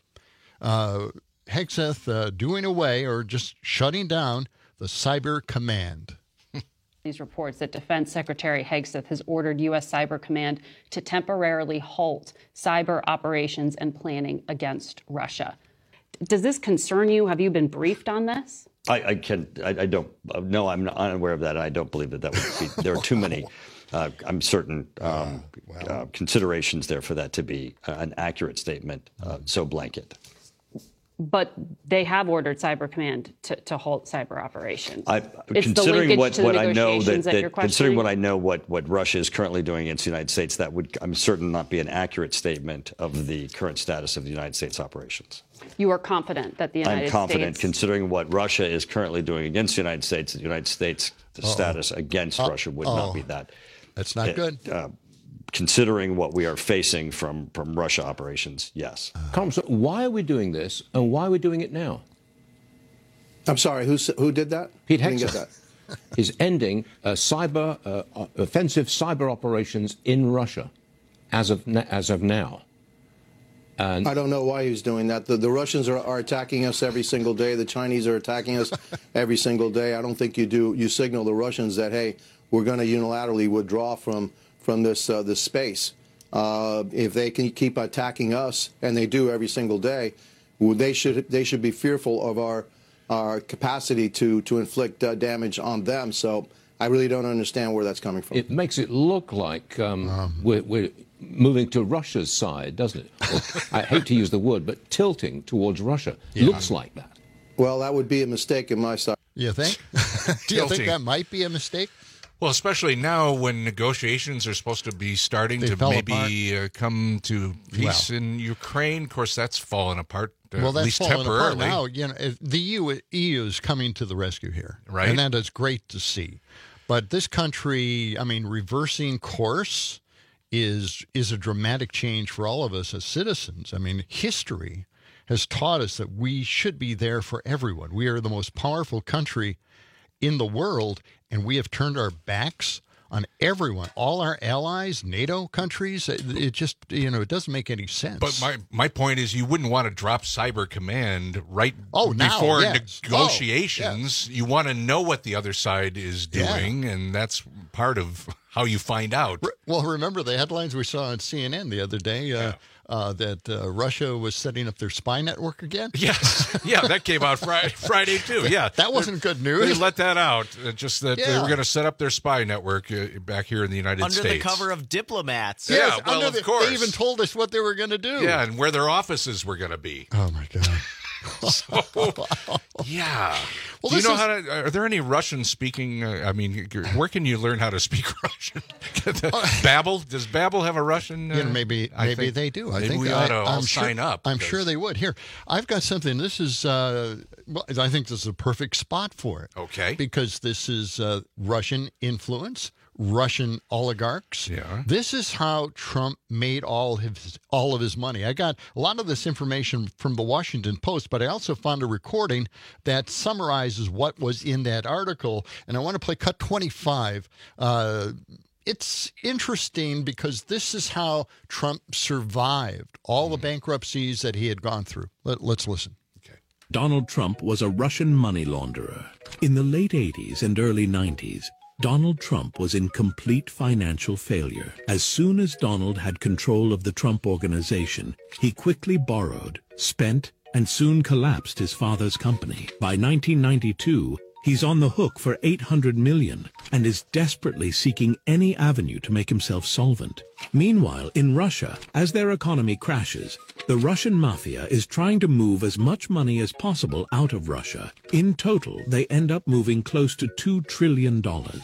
Speaker 10: Hegseth doing away or just shutting down the Cyber Command.
Speaker 20: These reports that Defense Secretary Hegseth has ordered U.S. Cyber Command to temporarily halt cyber operations and planning against Russia. Does this concern you? Have you been briefed on this?
Speaker 21: I don't. No, I'm not unaware of that. I don't believe that would be. There are too many. I'm certain considerations there for that to be an accurate statement. So blanket.
Speaker 20: But they have ordered Cyber Command to halt cyber operations.
Speaker 21: Considering what I know considering what I know what Russia is currently doing against the United States, that would, I'm certain, not be an accurate statement of the current status of the United States operations.
Speaker 20: You are confident that the United States...
Speaker 21: I'm confident, considering what Russia is currently doing against the United States, the status against Russia would not be that.
Speaker 10: That's not good.
Speaker 21: Considering what we are facing from Russia operations, yes.
Speaker 22: Congressman, why are we doing this, and why are we doing it now?
Speaker 23: I'm sorry, who did that?
Speaker 22: Pete Hegseth is ending offensive cyber operations in Russia as of now. And
Speaker 23: I don't know why he's doing that. The Russians are attacking us every single day. The Chinese are attacking us every single day. I don't think you signal the Russians that, hey, we're going to unilaterally withdraw from this space. If they can keep attacking us, and they do every single day, they should be fearful of our capacity to inflict damage on them. So I really don't understand where that's coming from.
Speaker 22: It makes it look like we're moving to Russia's side, doesn't it? Or, I hate to use the word, but tilting towards Russia. Looks like that.
Speaker 23: Well, that would be a mistake in my side.
Speaker 10: You think? Do you think that might be a mistake?
Speaker 9: Well, especially now when negotiations are supposed to be starting to maybe come to peace in Ukraine. Of course, that's fallen apart, at least temporarily.
Speaker 10: Now, you know, the EU is coming to the rescue here,
Speaker 9: right?
Speaker 10: And that is great to see. But this country, I mean, reversing course is a dramatic change for all of us as citizens. I mean, history has taught us that we should be there for everyone. We are the most powerful country in the world, and we have turned our backs on everyone, all our allies, NATO countries. It just, it doesn't make any sense.
Speaker 9: But my point is, you wouldn't want to drop Cyber Command before negotiations. You want to know what the other side is doing, and that's part of how you find out.
Speaker 10: Well, remember the headlines we saw on CNN the other day that Russia was setting up their spy network again?
Speaker 9: Yes. Yeah, that came out Friday too. Yeah.
Speaker 10: That wasn't good news.
Speaker 9: They let that out, just that they were going to set up their spy network back here in the United States.
Speaker 6: Under the cover of diplomats.
Speaker 9: Yeah, well, of course.
Speaker 10: They even told us what they were going to do.
Speaker 9: Yeah, and where their offices were going to be.
Speaker 10: Oh, my God.
Speaker 9: So, yeah.
Speaker 10: Well,
Speaker 9: do you know how to? Are there any Russian-speaking? Where can you learn how to speak Russian? Babbel? Does Babbel have a Russian?
Speaker 10: Maybe they do. I think
Speaker 9: we ought to all sign up.
Speaker 10: I'm sure they would. Here, I've got something. This is. I think this is a perfect spot for it.
Speaker 9: Okay.
Speaker 10: Because this is Russian influence. Russian oligarchs.
Speaker 9: Yeah.
Speaker 10: This is how Trump made all of his money. I got a lot of this information from the Washington Post, but I also found a recording that summarizes what was in that article, and I want to play cut 25. It's interesting because this is how Trump survived all the bankruptcies that he had gone through. Let's listen.
Speaker 3: Donald Trump was a Russian money launderer. In the late 80s and early 90s, Donald Trump was in complete financial failure. As soon as Donald had control of the Trump Organization, he quickly borrowed, spent, and soon collapsed his father's company. By 1992, he's on the hook for $800 million and is desperately seeking any avenue to make himself solvent. Meanwhile, in Russia, as their economy crashes, the Russian mafia is trying to move as much money as possible out of Russia. In total, they end up moving close to $2 trillion,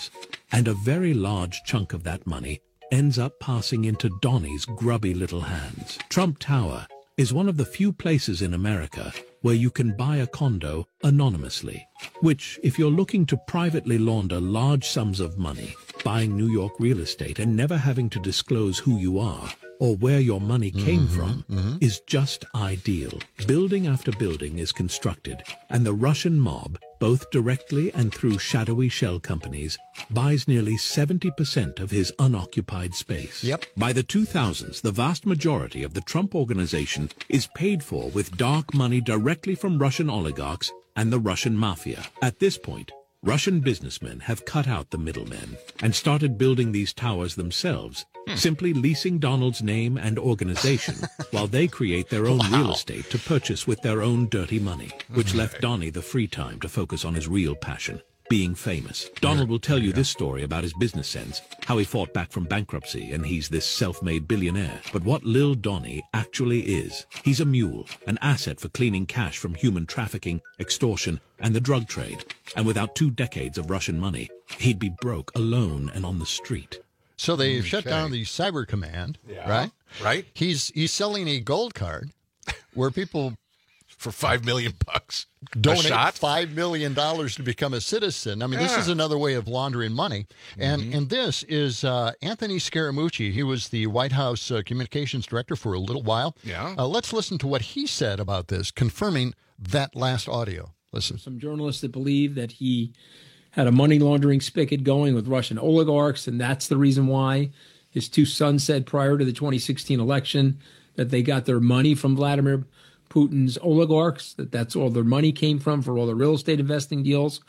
Speaker 3: and a very large chunk of that money ends up passing into Donnie's grubby little hands. Trump Tower is one of the few places in America where you can buy a condo anonymously, which, if you're looking to privately launder large sums of money, buying New York real estate and never having to disclose who you are or where your money came from, is just ideal. Building after building is constructed, and the Russian mob, both directly and through shadowy shell companies, buys nearly 70% of his unoccupied space.
Speaker 10: Yep.
Speaker 3: By the 2000s, the vast majority of the Trump Organization is paid for with dark money directly from Russian oligarchs and the Russian mafia. At this point, Russian businessmen have cut out the middlemen and started building these towers themselves, simply leasing Donald's name and organization while they create their own real estate to purchase with their own dirty money, which left Donnie the free time to focus on his real passion, being famous. Donald will tell you this story about his business sense, how he fought back from bankruptcy and he's this self-made billionaire. But what Lil Donnie actually is, he's a mule, an asset for cleaning cash from human trafficking, extortion, and the drug trade. And without 2 decades of Russian money, he'd be broke, alone, and on the street.
Speaker 10: So they shut down the Cyber Command, right?
Speaker 9: Right.
Speaker 10: He's selling a gold card where people
Speaker 9: for $5 million
Speaker 10: donate $5 million to become a citizen. I mean, this is another way of laundering money. And this is Anthony Scaramucci. He was the White House communications director for a little while.
Speaker 9: Yeah.
Speaker 10: Let's listen to what he said about this, confirming that last audio. Listen.
Speaker 4: Some journalists that believe that he had a money laundering spigot going with Russian oligarchs, and that's the reason why his 2 sons said prior to the 2016 election that they got their money from Vladimir Putin's oligarchs, that's all their money came from for all the real estate investing deals.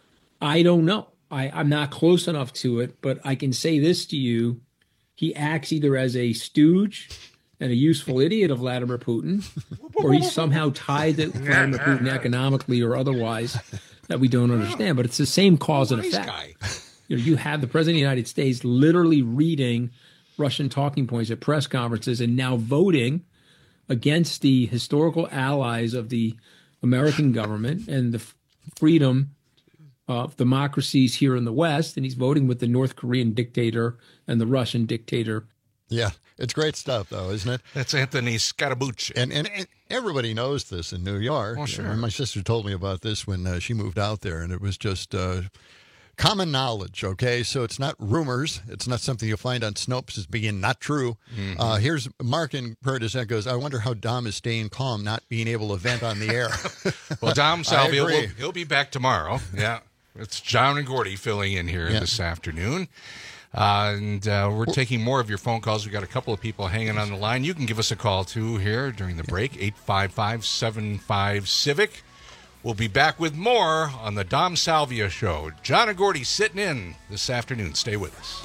Speaker 4: I don't know. I'm not close enough to it, but I can say this to you. He acts either as a stooge and a useful idiot of Vladimir Putin, or he's somehow tied to Vladimir Putin economically or otherwise that we don't understand. But it's the same cause and effect. You have the President of the United States literally reading Russian talking points at press conferences and now voting against the historical allies of the American government and the freedom of democracies here in the West, and he's voting with the North Korean dictator and the Russian dictator.
Speaker 10: Yeah, it's great stuff, though, isn't it?
Speaker 9: That's Anthony Scaramucci.
Speaker 10: And everybody knows this in New York.
Speaker 9: Oh, sure.
Speaker 10: My sister told me about this when she moved out there, and it was just common knowledge, okay? So it's not rumors. It's not something you'll find on Snopes as being not true. Here's Mark in Curtis that goes, I wonder how Dom is staying calm, not being able to vent on the air.
Speaker 9: Well, Dom Salvio, he'll be back tomorrow. Yeah. It's John and Gordy filling in here this afternoon. And we're taking more of your phone calls. We've got a couple of people hanging on the line. You can give us a call, too, here during the break, 855-75-CIVIC. We'll be back with more on the Dom Salvia Show. John and Gordy sitting in this afternoon. Stay with us.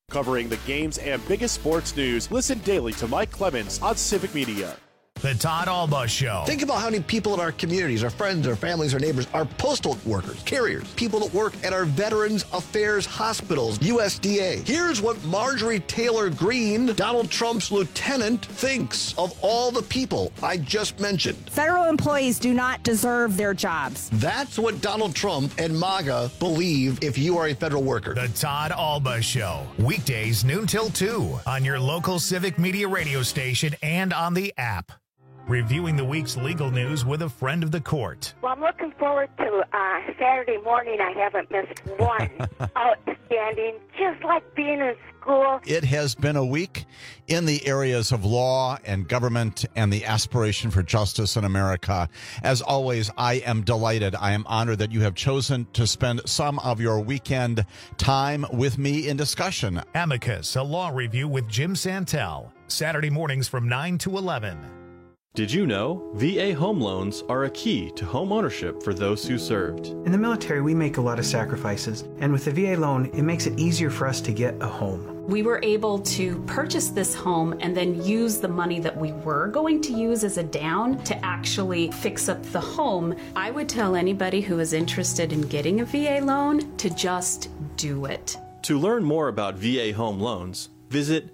Speaker 1: Covering the games and biggest sports news, listen daily to Mike Clemens on Civic Media.
Speaker 2: The Todd Alba Show.
Speaker 7: Think about how many people in our communities, our friends, our families, our neighbors, our postal workers, carriers, people that work at our Veterans Affairs hospitals, USDA. Here's what Marjorie Taylor Greene, Donald Trump's lieutenant, thinks of all the people I just mentioned.
Speaker 8: Federal employees do not deserve their jobs.
Speaker 7: That's what Donald Trump and MAGA believe if you are a federal worker.
Speaker 2: The Todd Alba Show. Weekdays noon till 2 on your local Civic Media radio station and on the app. Reviewing the week's legal news with a friend of the court.
Speaker 13: Well, I'm looking forward to Saturday morning. I haven't missed one. Outstanding, just like being in school.
Speaker 24: It has been a week in the areas of law and government and the aspiration for justice in America. As always, I am delighted. I am honored that you have chosen to spend some of your weekend time with me in discussion.
Speaker 2: Amicus, a law review with Jim Santel. Saturday mornings from 9 to 11.
Speaker 25: Did you know VA home loans are a key to home ownership for those who served?
Speaker 26: In the military, we make a lot of sacrifices, and with the VA loan, it makes it easier for us to get a home.
Speaker 27: We were able to purchase this home and then use the money that we were going to use as a down to actually fix up the home. I would tell anybody who is interested in getting a VA loan to just do it.
Speaker 25: To learn more about VA home loans, visit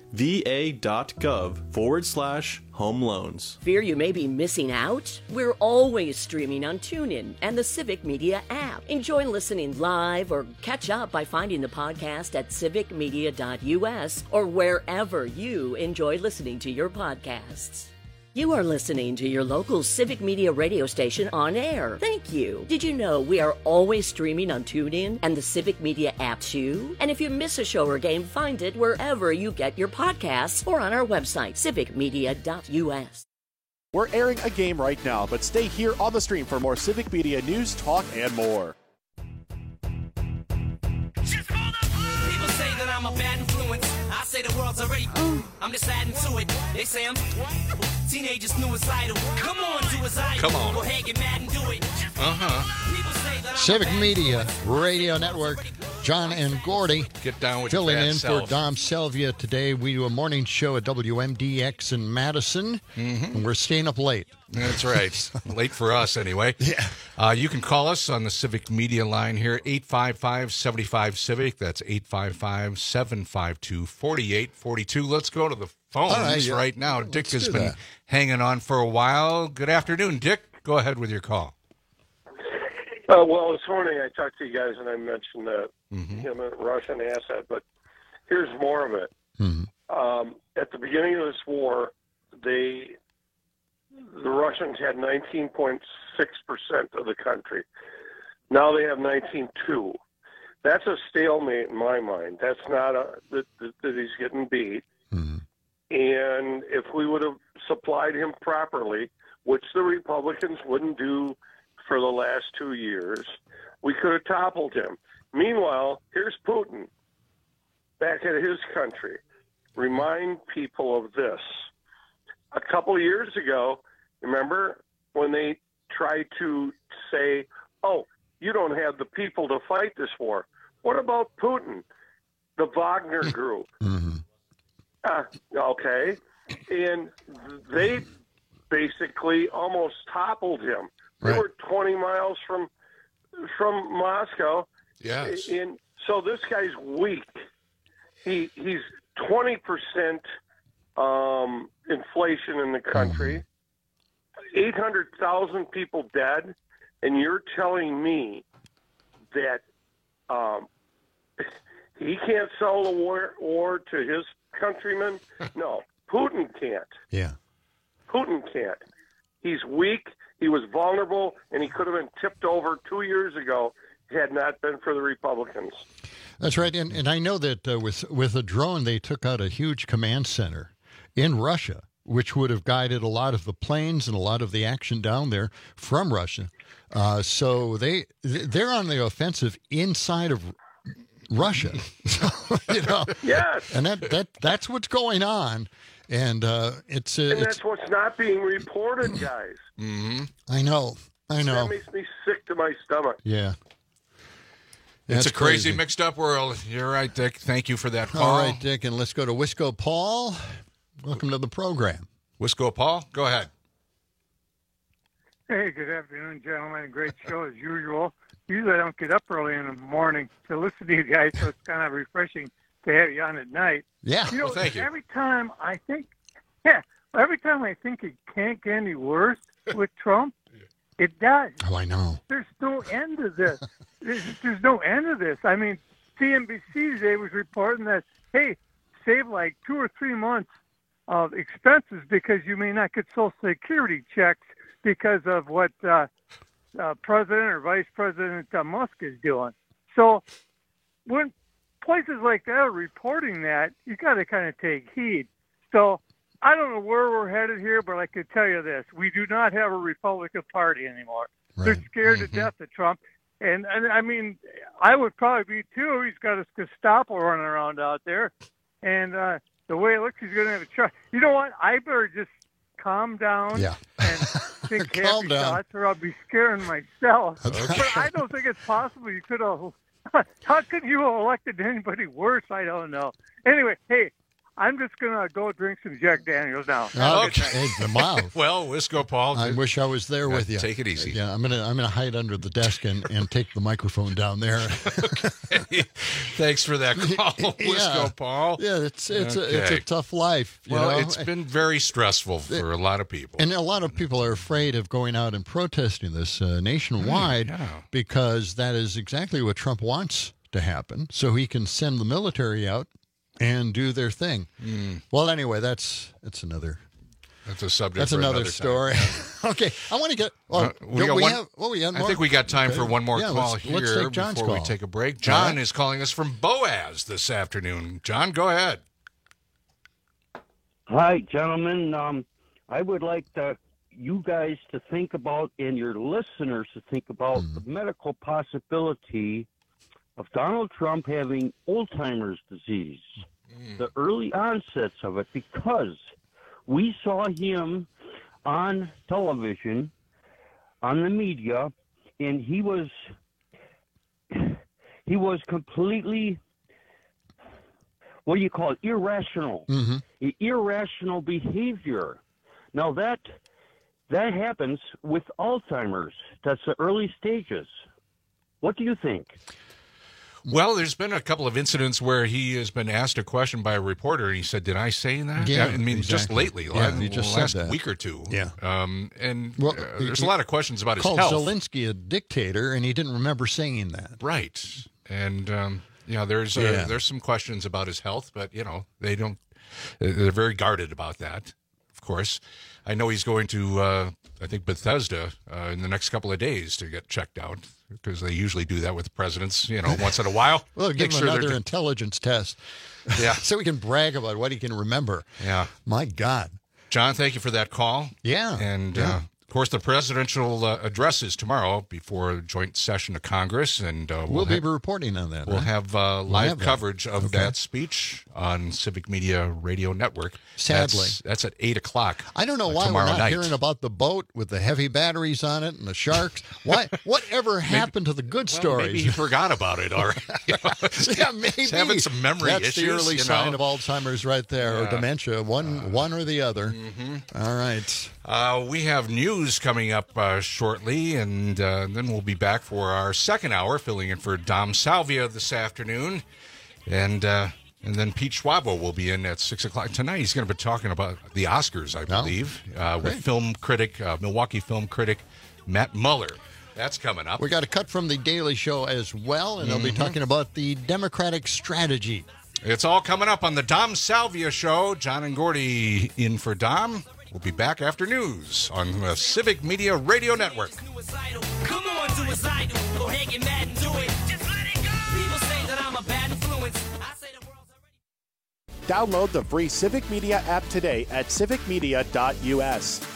Speaker 25: va.gov/home loans.
Speaker 28: Fear you may be missing out? We're always streaming on TuneIn and the Civic Media app. Enjoy listening live or catch up by finding the podcast at civicmedia.us or wherever you enjoy listening to your podcasts. You are listening to your local Civic Media radio station on air. Thank you. Did you know we are always streaming on TuneIn and the Civic Media app too? And if you miss a show or game, find it wherever you get your podcasts or on our website, civicmedia.us.
Speaker 1: We're airing a game right now, but stay here on the stream for more Civic Media news, talk, and more.
Speaker 29: People say that I'm a bad influence. I say the world's already. I'm just adding to it. They say I'm teenagers suicidal. Come on, do as I do.
Speaker 9: Come on.
Speaker 29: Go ahead, get mad and do it.
Speaker 10: Civic Media Radio Network. John and Gordy
Speaker 9: get down with
Speaker 10: filling
Speaker 9: your
Speaker 10: in
Speaker 9: self.
Speaker 10: for Dom Selvia today. We do a morning show at WMDX in Madison, and we're staying up late.
Speaker 9: That's right. Late for us, anyway.
Speaker 10: Yeah.
Speaker 9: You can call us on the Civic Media line here, 855-75-CIVIC. That's 855-752-4842. Let's go to the phones right now. Dick has been hanging on for a while. Good afternoon, Dick. Go ahead with your call.
Speaker 30: Well, this morning I talked to you guys and I mentioned that him a Russian asset, but here's more of it. At the beginning of this war, the Russians had 19.6% of the country. Now they have 19.2%. That's a stalemate in my mind. That's not that he's getting beat. And if we would have supplied him properly, which the Republicans wouldn't do for the last 2 years, we could have toppled him. Meanwhile, here's Putin back at his country. Remind people of this. A couple of years ago, remember when they tried to say, oh, you don't have the people to fight this war. What about Putin? The Wagner Group. Okay. And they basically almost toppled him. They were 20 miles from Moscow.
Speaker 9: Yes.
Speaker 30: And so this guy's weak. He's 20% inflation in the country, 800,000 people dead, and you're telling me that he can't sell the war to his countrymen? No, Putin can't.
Speaker 10: Yeah.
Speaker 30: Putin can't. He's weak. He was vulnerable, and he could have been tipped over 2 years ago had not been for the Republicans.
Speaker 10: That's right. And I know that with a drone, they took out a huge command center in Russia, which would have guided a lot of the planes and a lot of the action down there from Russia. So they're on the offensive inside of Russia. So,
Speaker 30: Yes.
Speaker 10: And that's what's going on. And it's
Speaker 30: that's what's not being reported, guys.
Speaker 10: I know.
Speaker 30: That makes me sick to my stomach.
Speaker 10: Yeah.
Speaker 9: It's a crazy, mixed up world. You're right, Dick. Thank you for that call.
Speaker 10: All right, Dick, and let's go to Wisco Paul. Welcome to the program.
Speaker 9: Wisco Paul, go ahead.
Speaker 5: Hey, good afternoon, gentlemen. Great show as usual. Usually I don't get up early in the morning to listen to you guys, so it's kind of refreshing to have you on at night.
Speaker 10: Yeah,
Speaker 5: you know,
Speaker 9: thank you.
Speaker 5: Every time I think it can't get any worse with Trump, it does.
Speaker 10: Oh, I know.
Speaker 5: There's no end to this. There's no end to this. I mean, CNBC today was reporting that, hey, save like 2 or 3 months of expenses because you may not get Social Security checks because of what President or Vice President Musk is doing. So when places like that are reporting that, you got to kind of take heed. So I don't know where we're headed here, but I can tell you this. We do not have a Republican Party anymore. Right. They're scared to death of Trump. And I mean, I would probably be too. He's got his Gestapo running around out there. And the way it looks, he's going to have a try. You know what? I better just calm down and think happy thoughts, or I'll be scaring myself.
Speaker 10: Okay.
Speaker 5: But I don't think it's possible you could have. How could you have elected anybody worse? I don't know. Anyway, hey, I'm just going to go drink some Jack Daniels now.
Speaker 9: Okay.
Speaker 10: Wow.
Speaker 9: Well, Wisco Paul.
Speaker 10: I wish I was there with you.
Speaker 9: Take it easy.
Speaker 10: Yeah, I'm gonna hide under the desk and take the microphone down there.
Speaker 9: Okay. Thanks for that call, Wisco Paul.
Speaker 10: Yeah, it's a tough life.
Speaker 9: It's been very stressful for a lot of people.
Speaker 10: And a lot of people are afraid of going out and protesting this nationwide because that is exactly what Trump wants to happen, so he can send the military out and do their thing. Well, anyway, that's another.
Speaker 9: That's a subject.
Speaker 10: That's
Speaker 9: for
Speaker 10: another story. Okay, I want to get.
Speaker 9: I think we got time for one more call
Speaker 10: let's
Speaker 9: here
Speaker 10: take John's
Speaker 9: before
Speaker 10: call.
Speaker 9: we take a break. John is calling us from Boaz this afternoon. John, go ahead.
Speaker 11: Hi, gentlemen. I would like you guys to think about, and your listeners to think about, the medical possibility of Donald Trump having Alzheimer's disease, the early onsets of it, because we saw him on television, on the media, and he was completely, what do you call it, irrational. Irrational behavior. Now that happens with Alzheimer's. That's the early stages. What do you think?
Speaker 9: Well, there's been a couple of incidents where he has been asked a question by a reporter, and he said, "Did I say that?"
Speaker 10: Yeah,
Speaker 9: I mean, just lately,
Speaker 10: he just
Speaker 9: last
Speaker 10: said that.
Speaker 9: week or two.
Speaker 10: Yeah.
Speaker 9: There's a lot of questions about his
Speaker 10: called
Speaker 9: health.
Speaker 10: Zelensky a dictator, and he didn't remember saying that.
Speaker 9: Right. And there's some questions about his health, but they're very guarded about that. Of course, I know he's going to I think Bethesda in the next couple of days to get checked out, because they usually do that with presidents, once in a while.
Speaker 10: Well, give him another intelligence test.
Speaker 9: Yeah.
Speaker 10: So we can brag about what he can remember.
Speaker 9: Yeah.
Speaker 10: My God.
Speaker 9: John, thank you for that call.
Speaker 10: Yeah.
Speaker 9: And, of course, the presidential address is tomorrow before a joint session of Congress, and
Speaker 10: we'll be reporting on that.
Speaker 9: We'll have live coverage of that speech on Civic Media Radio Network.
Speaker 10: Sadly.
Speaker 9: That's at 8 o'clock.
Speaker 10: I don't know why we're not hearing about the boat with the heavy batteries on it and the sharks. Why? Whatever happened to the good stories?
Speaker 9: Maybe he forgot about it already.
Speaker 10: Yeah, maybe.
Speaker 9: He's having some memory issues.
Speaker 10: That's the early sign of Alzheimer's right there, or dementia, one or the other. All right.
Speaker 9: We have news coming up shortly, and then we'll be back for our second hour, filling in for Dom Salvia this afternoon. And then Pete Schwabo will be in at 6 o'clock tonight. He's going to be talking about the Oscars, I believe, with film critic, Milwaukee film critic Matt Muller. That's coming up.
Speaker 10: We got a cut from the Daily Show as well, and they'll be talking about the Democratic strategy.
Speaker 9: It's all coming up on the Dom Salvia Show. John and Gordy in for Dom. We'll be back after news on the Civic Media Radio Network.
Speaker 29: Come on, do as I do. Go ahead, get mad and do it. Just let it go. People say that I'm a bad influence. I say the world's already.
Speaker 1: Download the free Civic Media app today at civicmedia.us.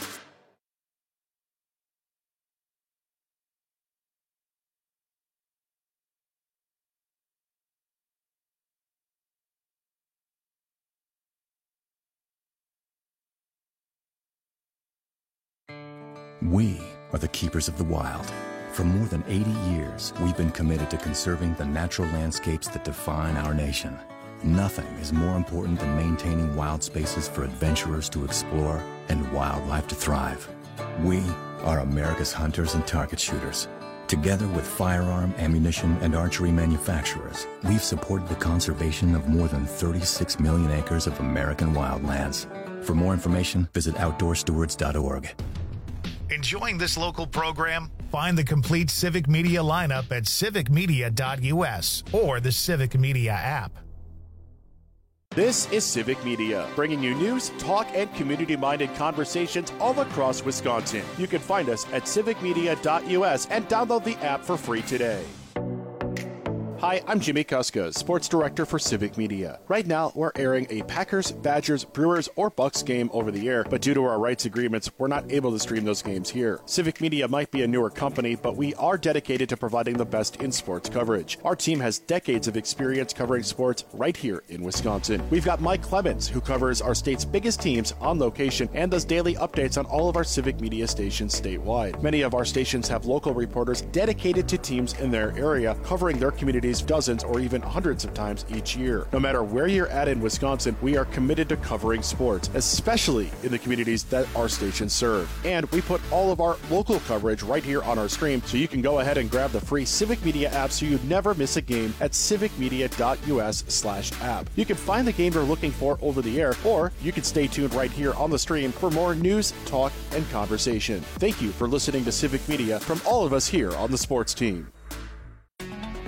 Speaker 12: We are the keepers of the wild. For more than 80 years, we've been committed to conserving the natural landscapes that define our nation. Nothing is more important than maintaining wild spaces for adventurers to explore and wildlife to thrive. We are America's hunters and target shooters. Together with firearm, ammunition, and archery manufacturers, we've supported the conservation of more than 36 million acres of American wildlands. For more information, visit OutdoorStewards.org.
Speaker 2: Enjoying this local program? Find the complete Civic Media lineup at civicmedia.us or the Civic Media app.
Speaker 1: This is Civic Media, bringing you news, talk, and community-minded conversations all across Wisconsin. You can find us at civicmedia.us and download the app for free today. Hi, I'm Jimmy Kuska, Sports Director for Civic Media. Right now, we're airing a Packers, Badgers, Brewers, or Bucks game over the air, but due to our rights agreements, we're not able to stream those games here. Civic Media might be a newer company, but we are dedicated to providing the best in sports coverage. Our team has decades of experience covering sports right here in Wisconsin. We've got Mike Clemens, who covers our state's biggest teams on location and does daily updates on all of our Civic Media stations statewide. Many of our stations have local reporters dedicated to teams in their area, covering their communities dozens or even hundreds of times each year. No matter where you're at in Wisconsin, we are committed to covering sports, especially in the communities that our stations serve. And we put all of our local coverage right here on our stream, so you can go ahead and grab the free Civic Media app so you never miss a game at civicmedia.us/app. You can find the game you're looking for over the air, or you can stay tuned right here on the stream for more news, talk, and conversation. Thank you for listening to Civic Media from all of us here on the sports team.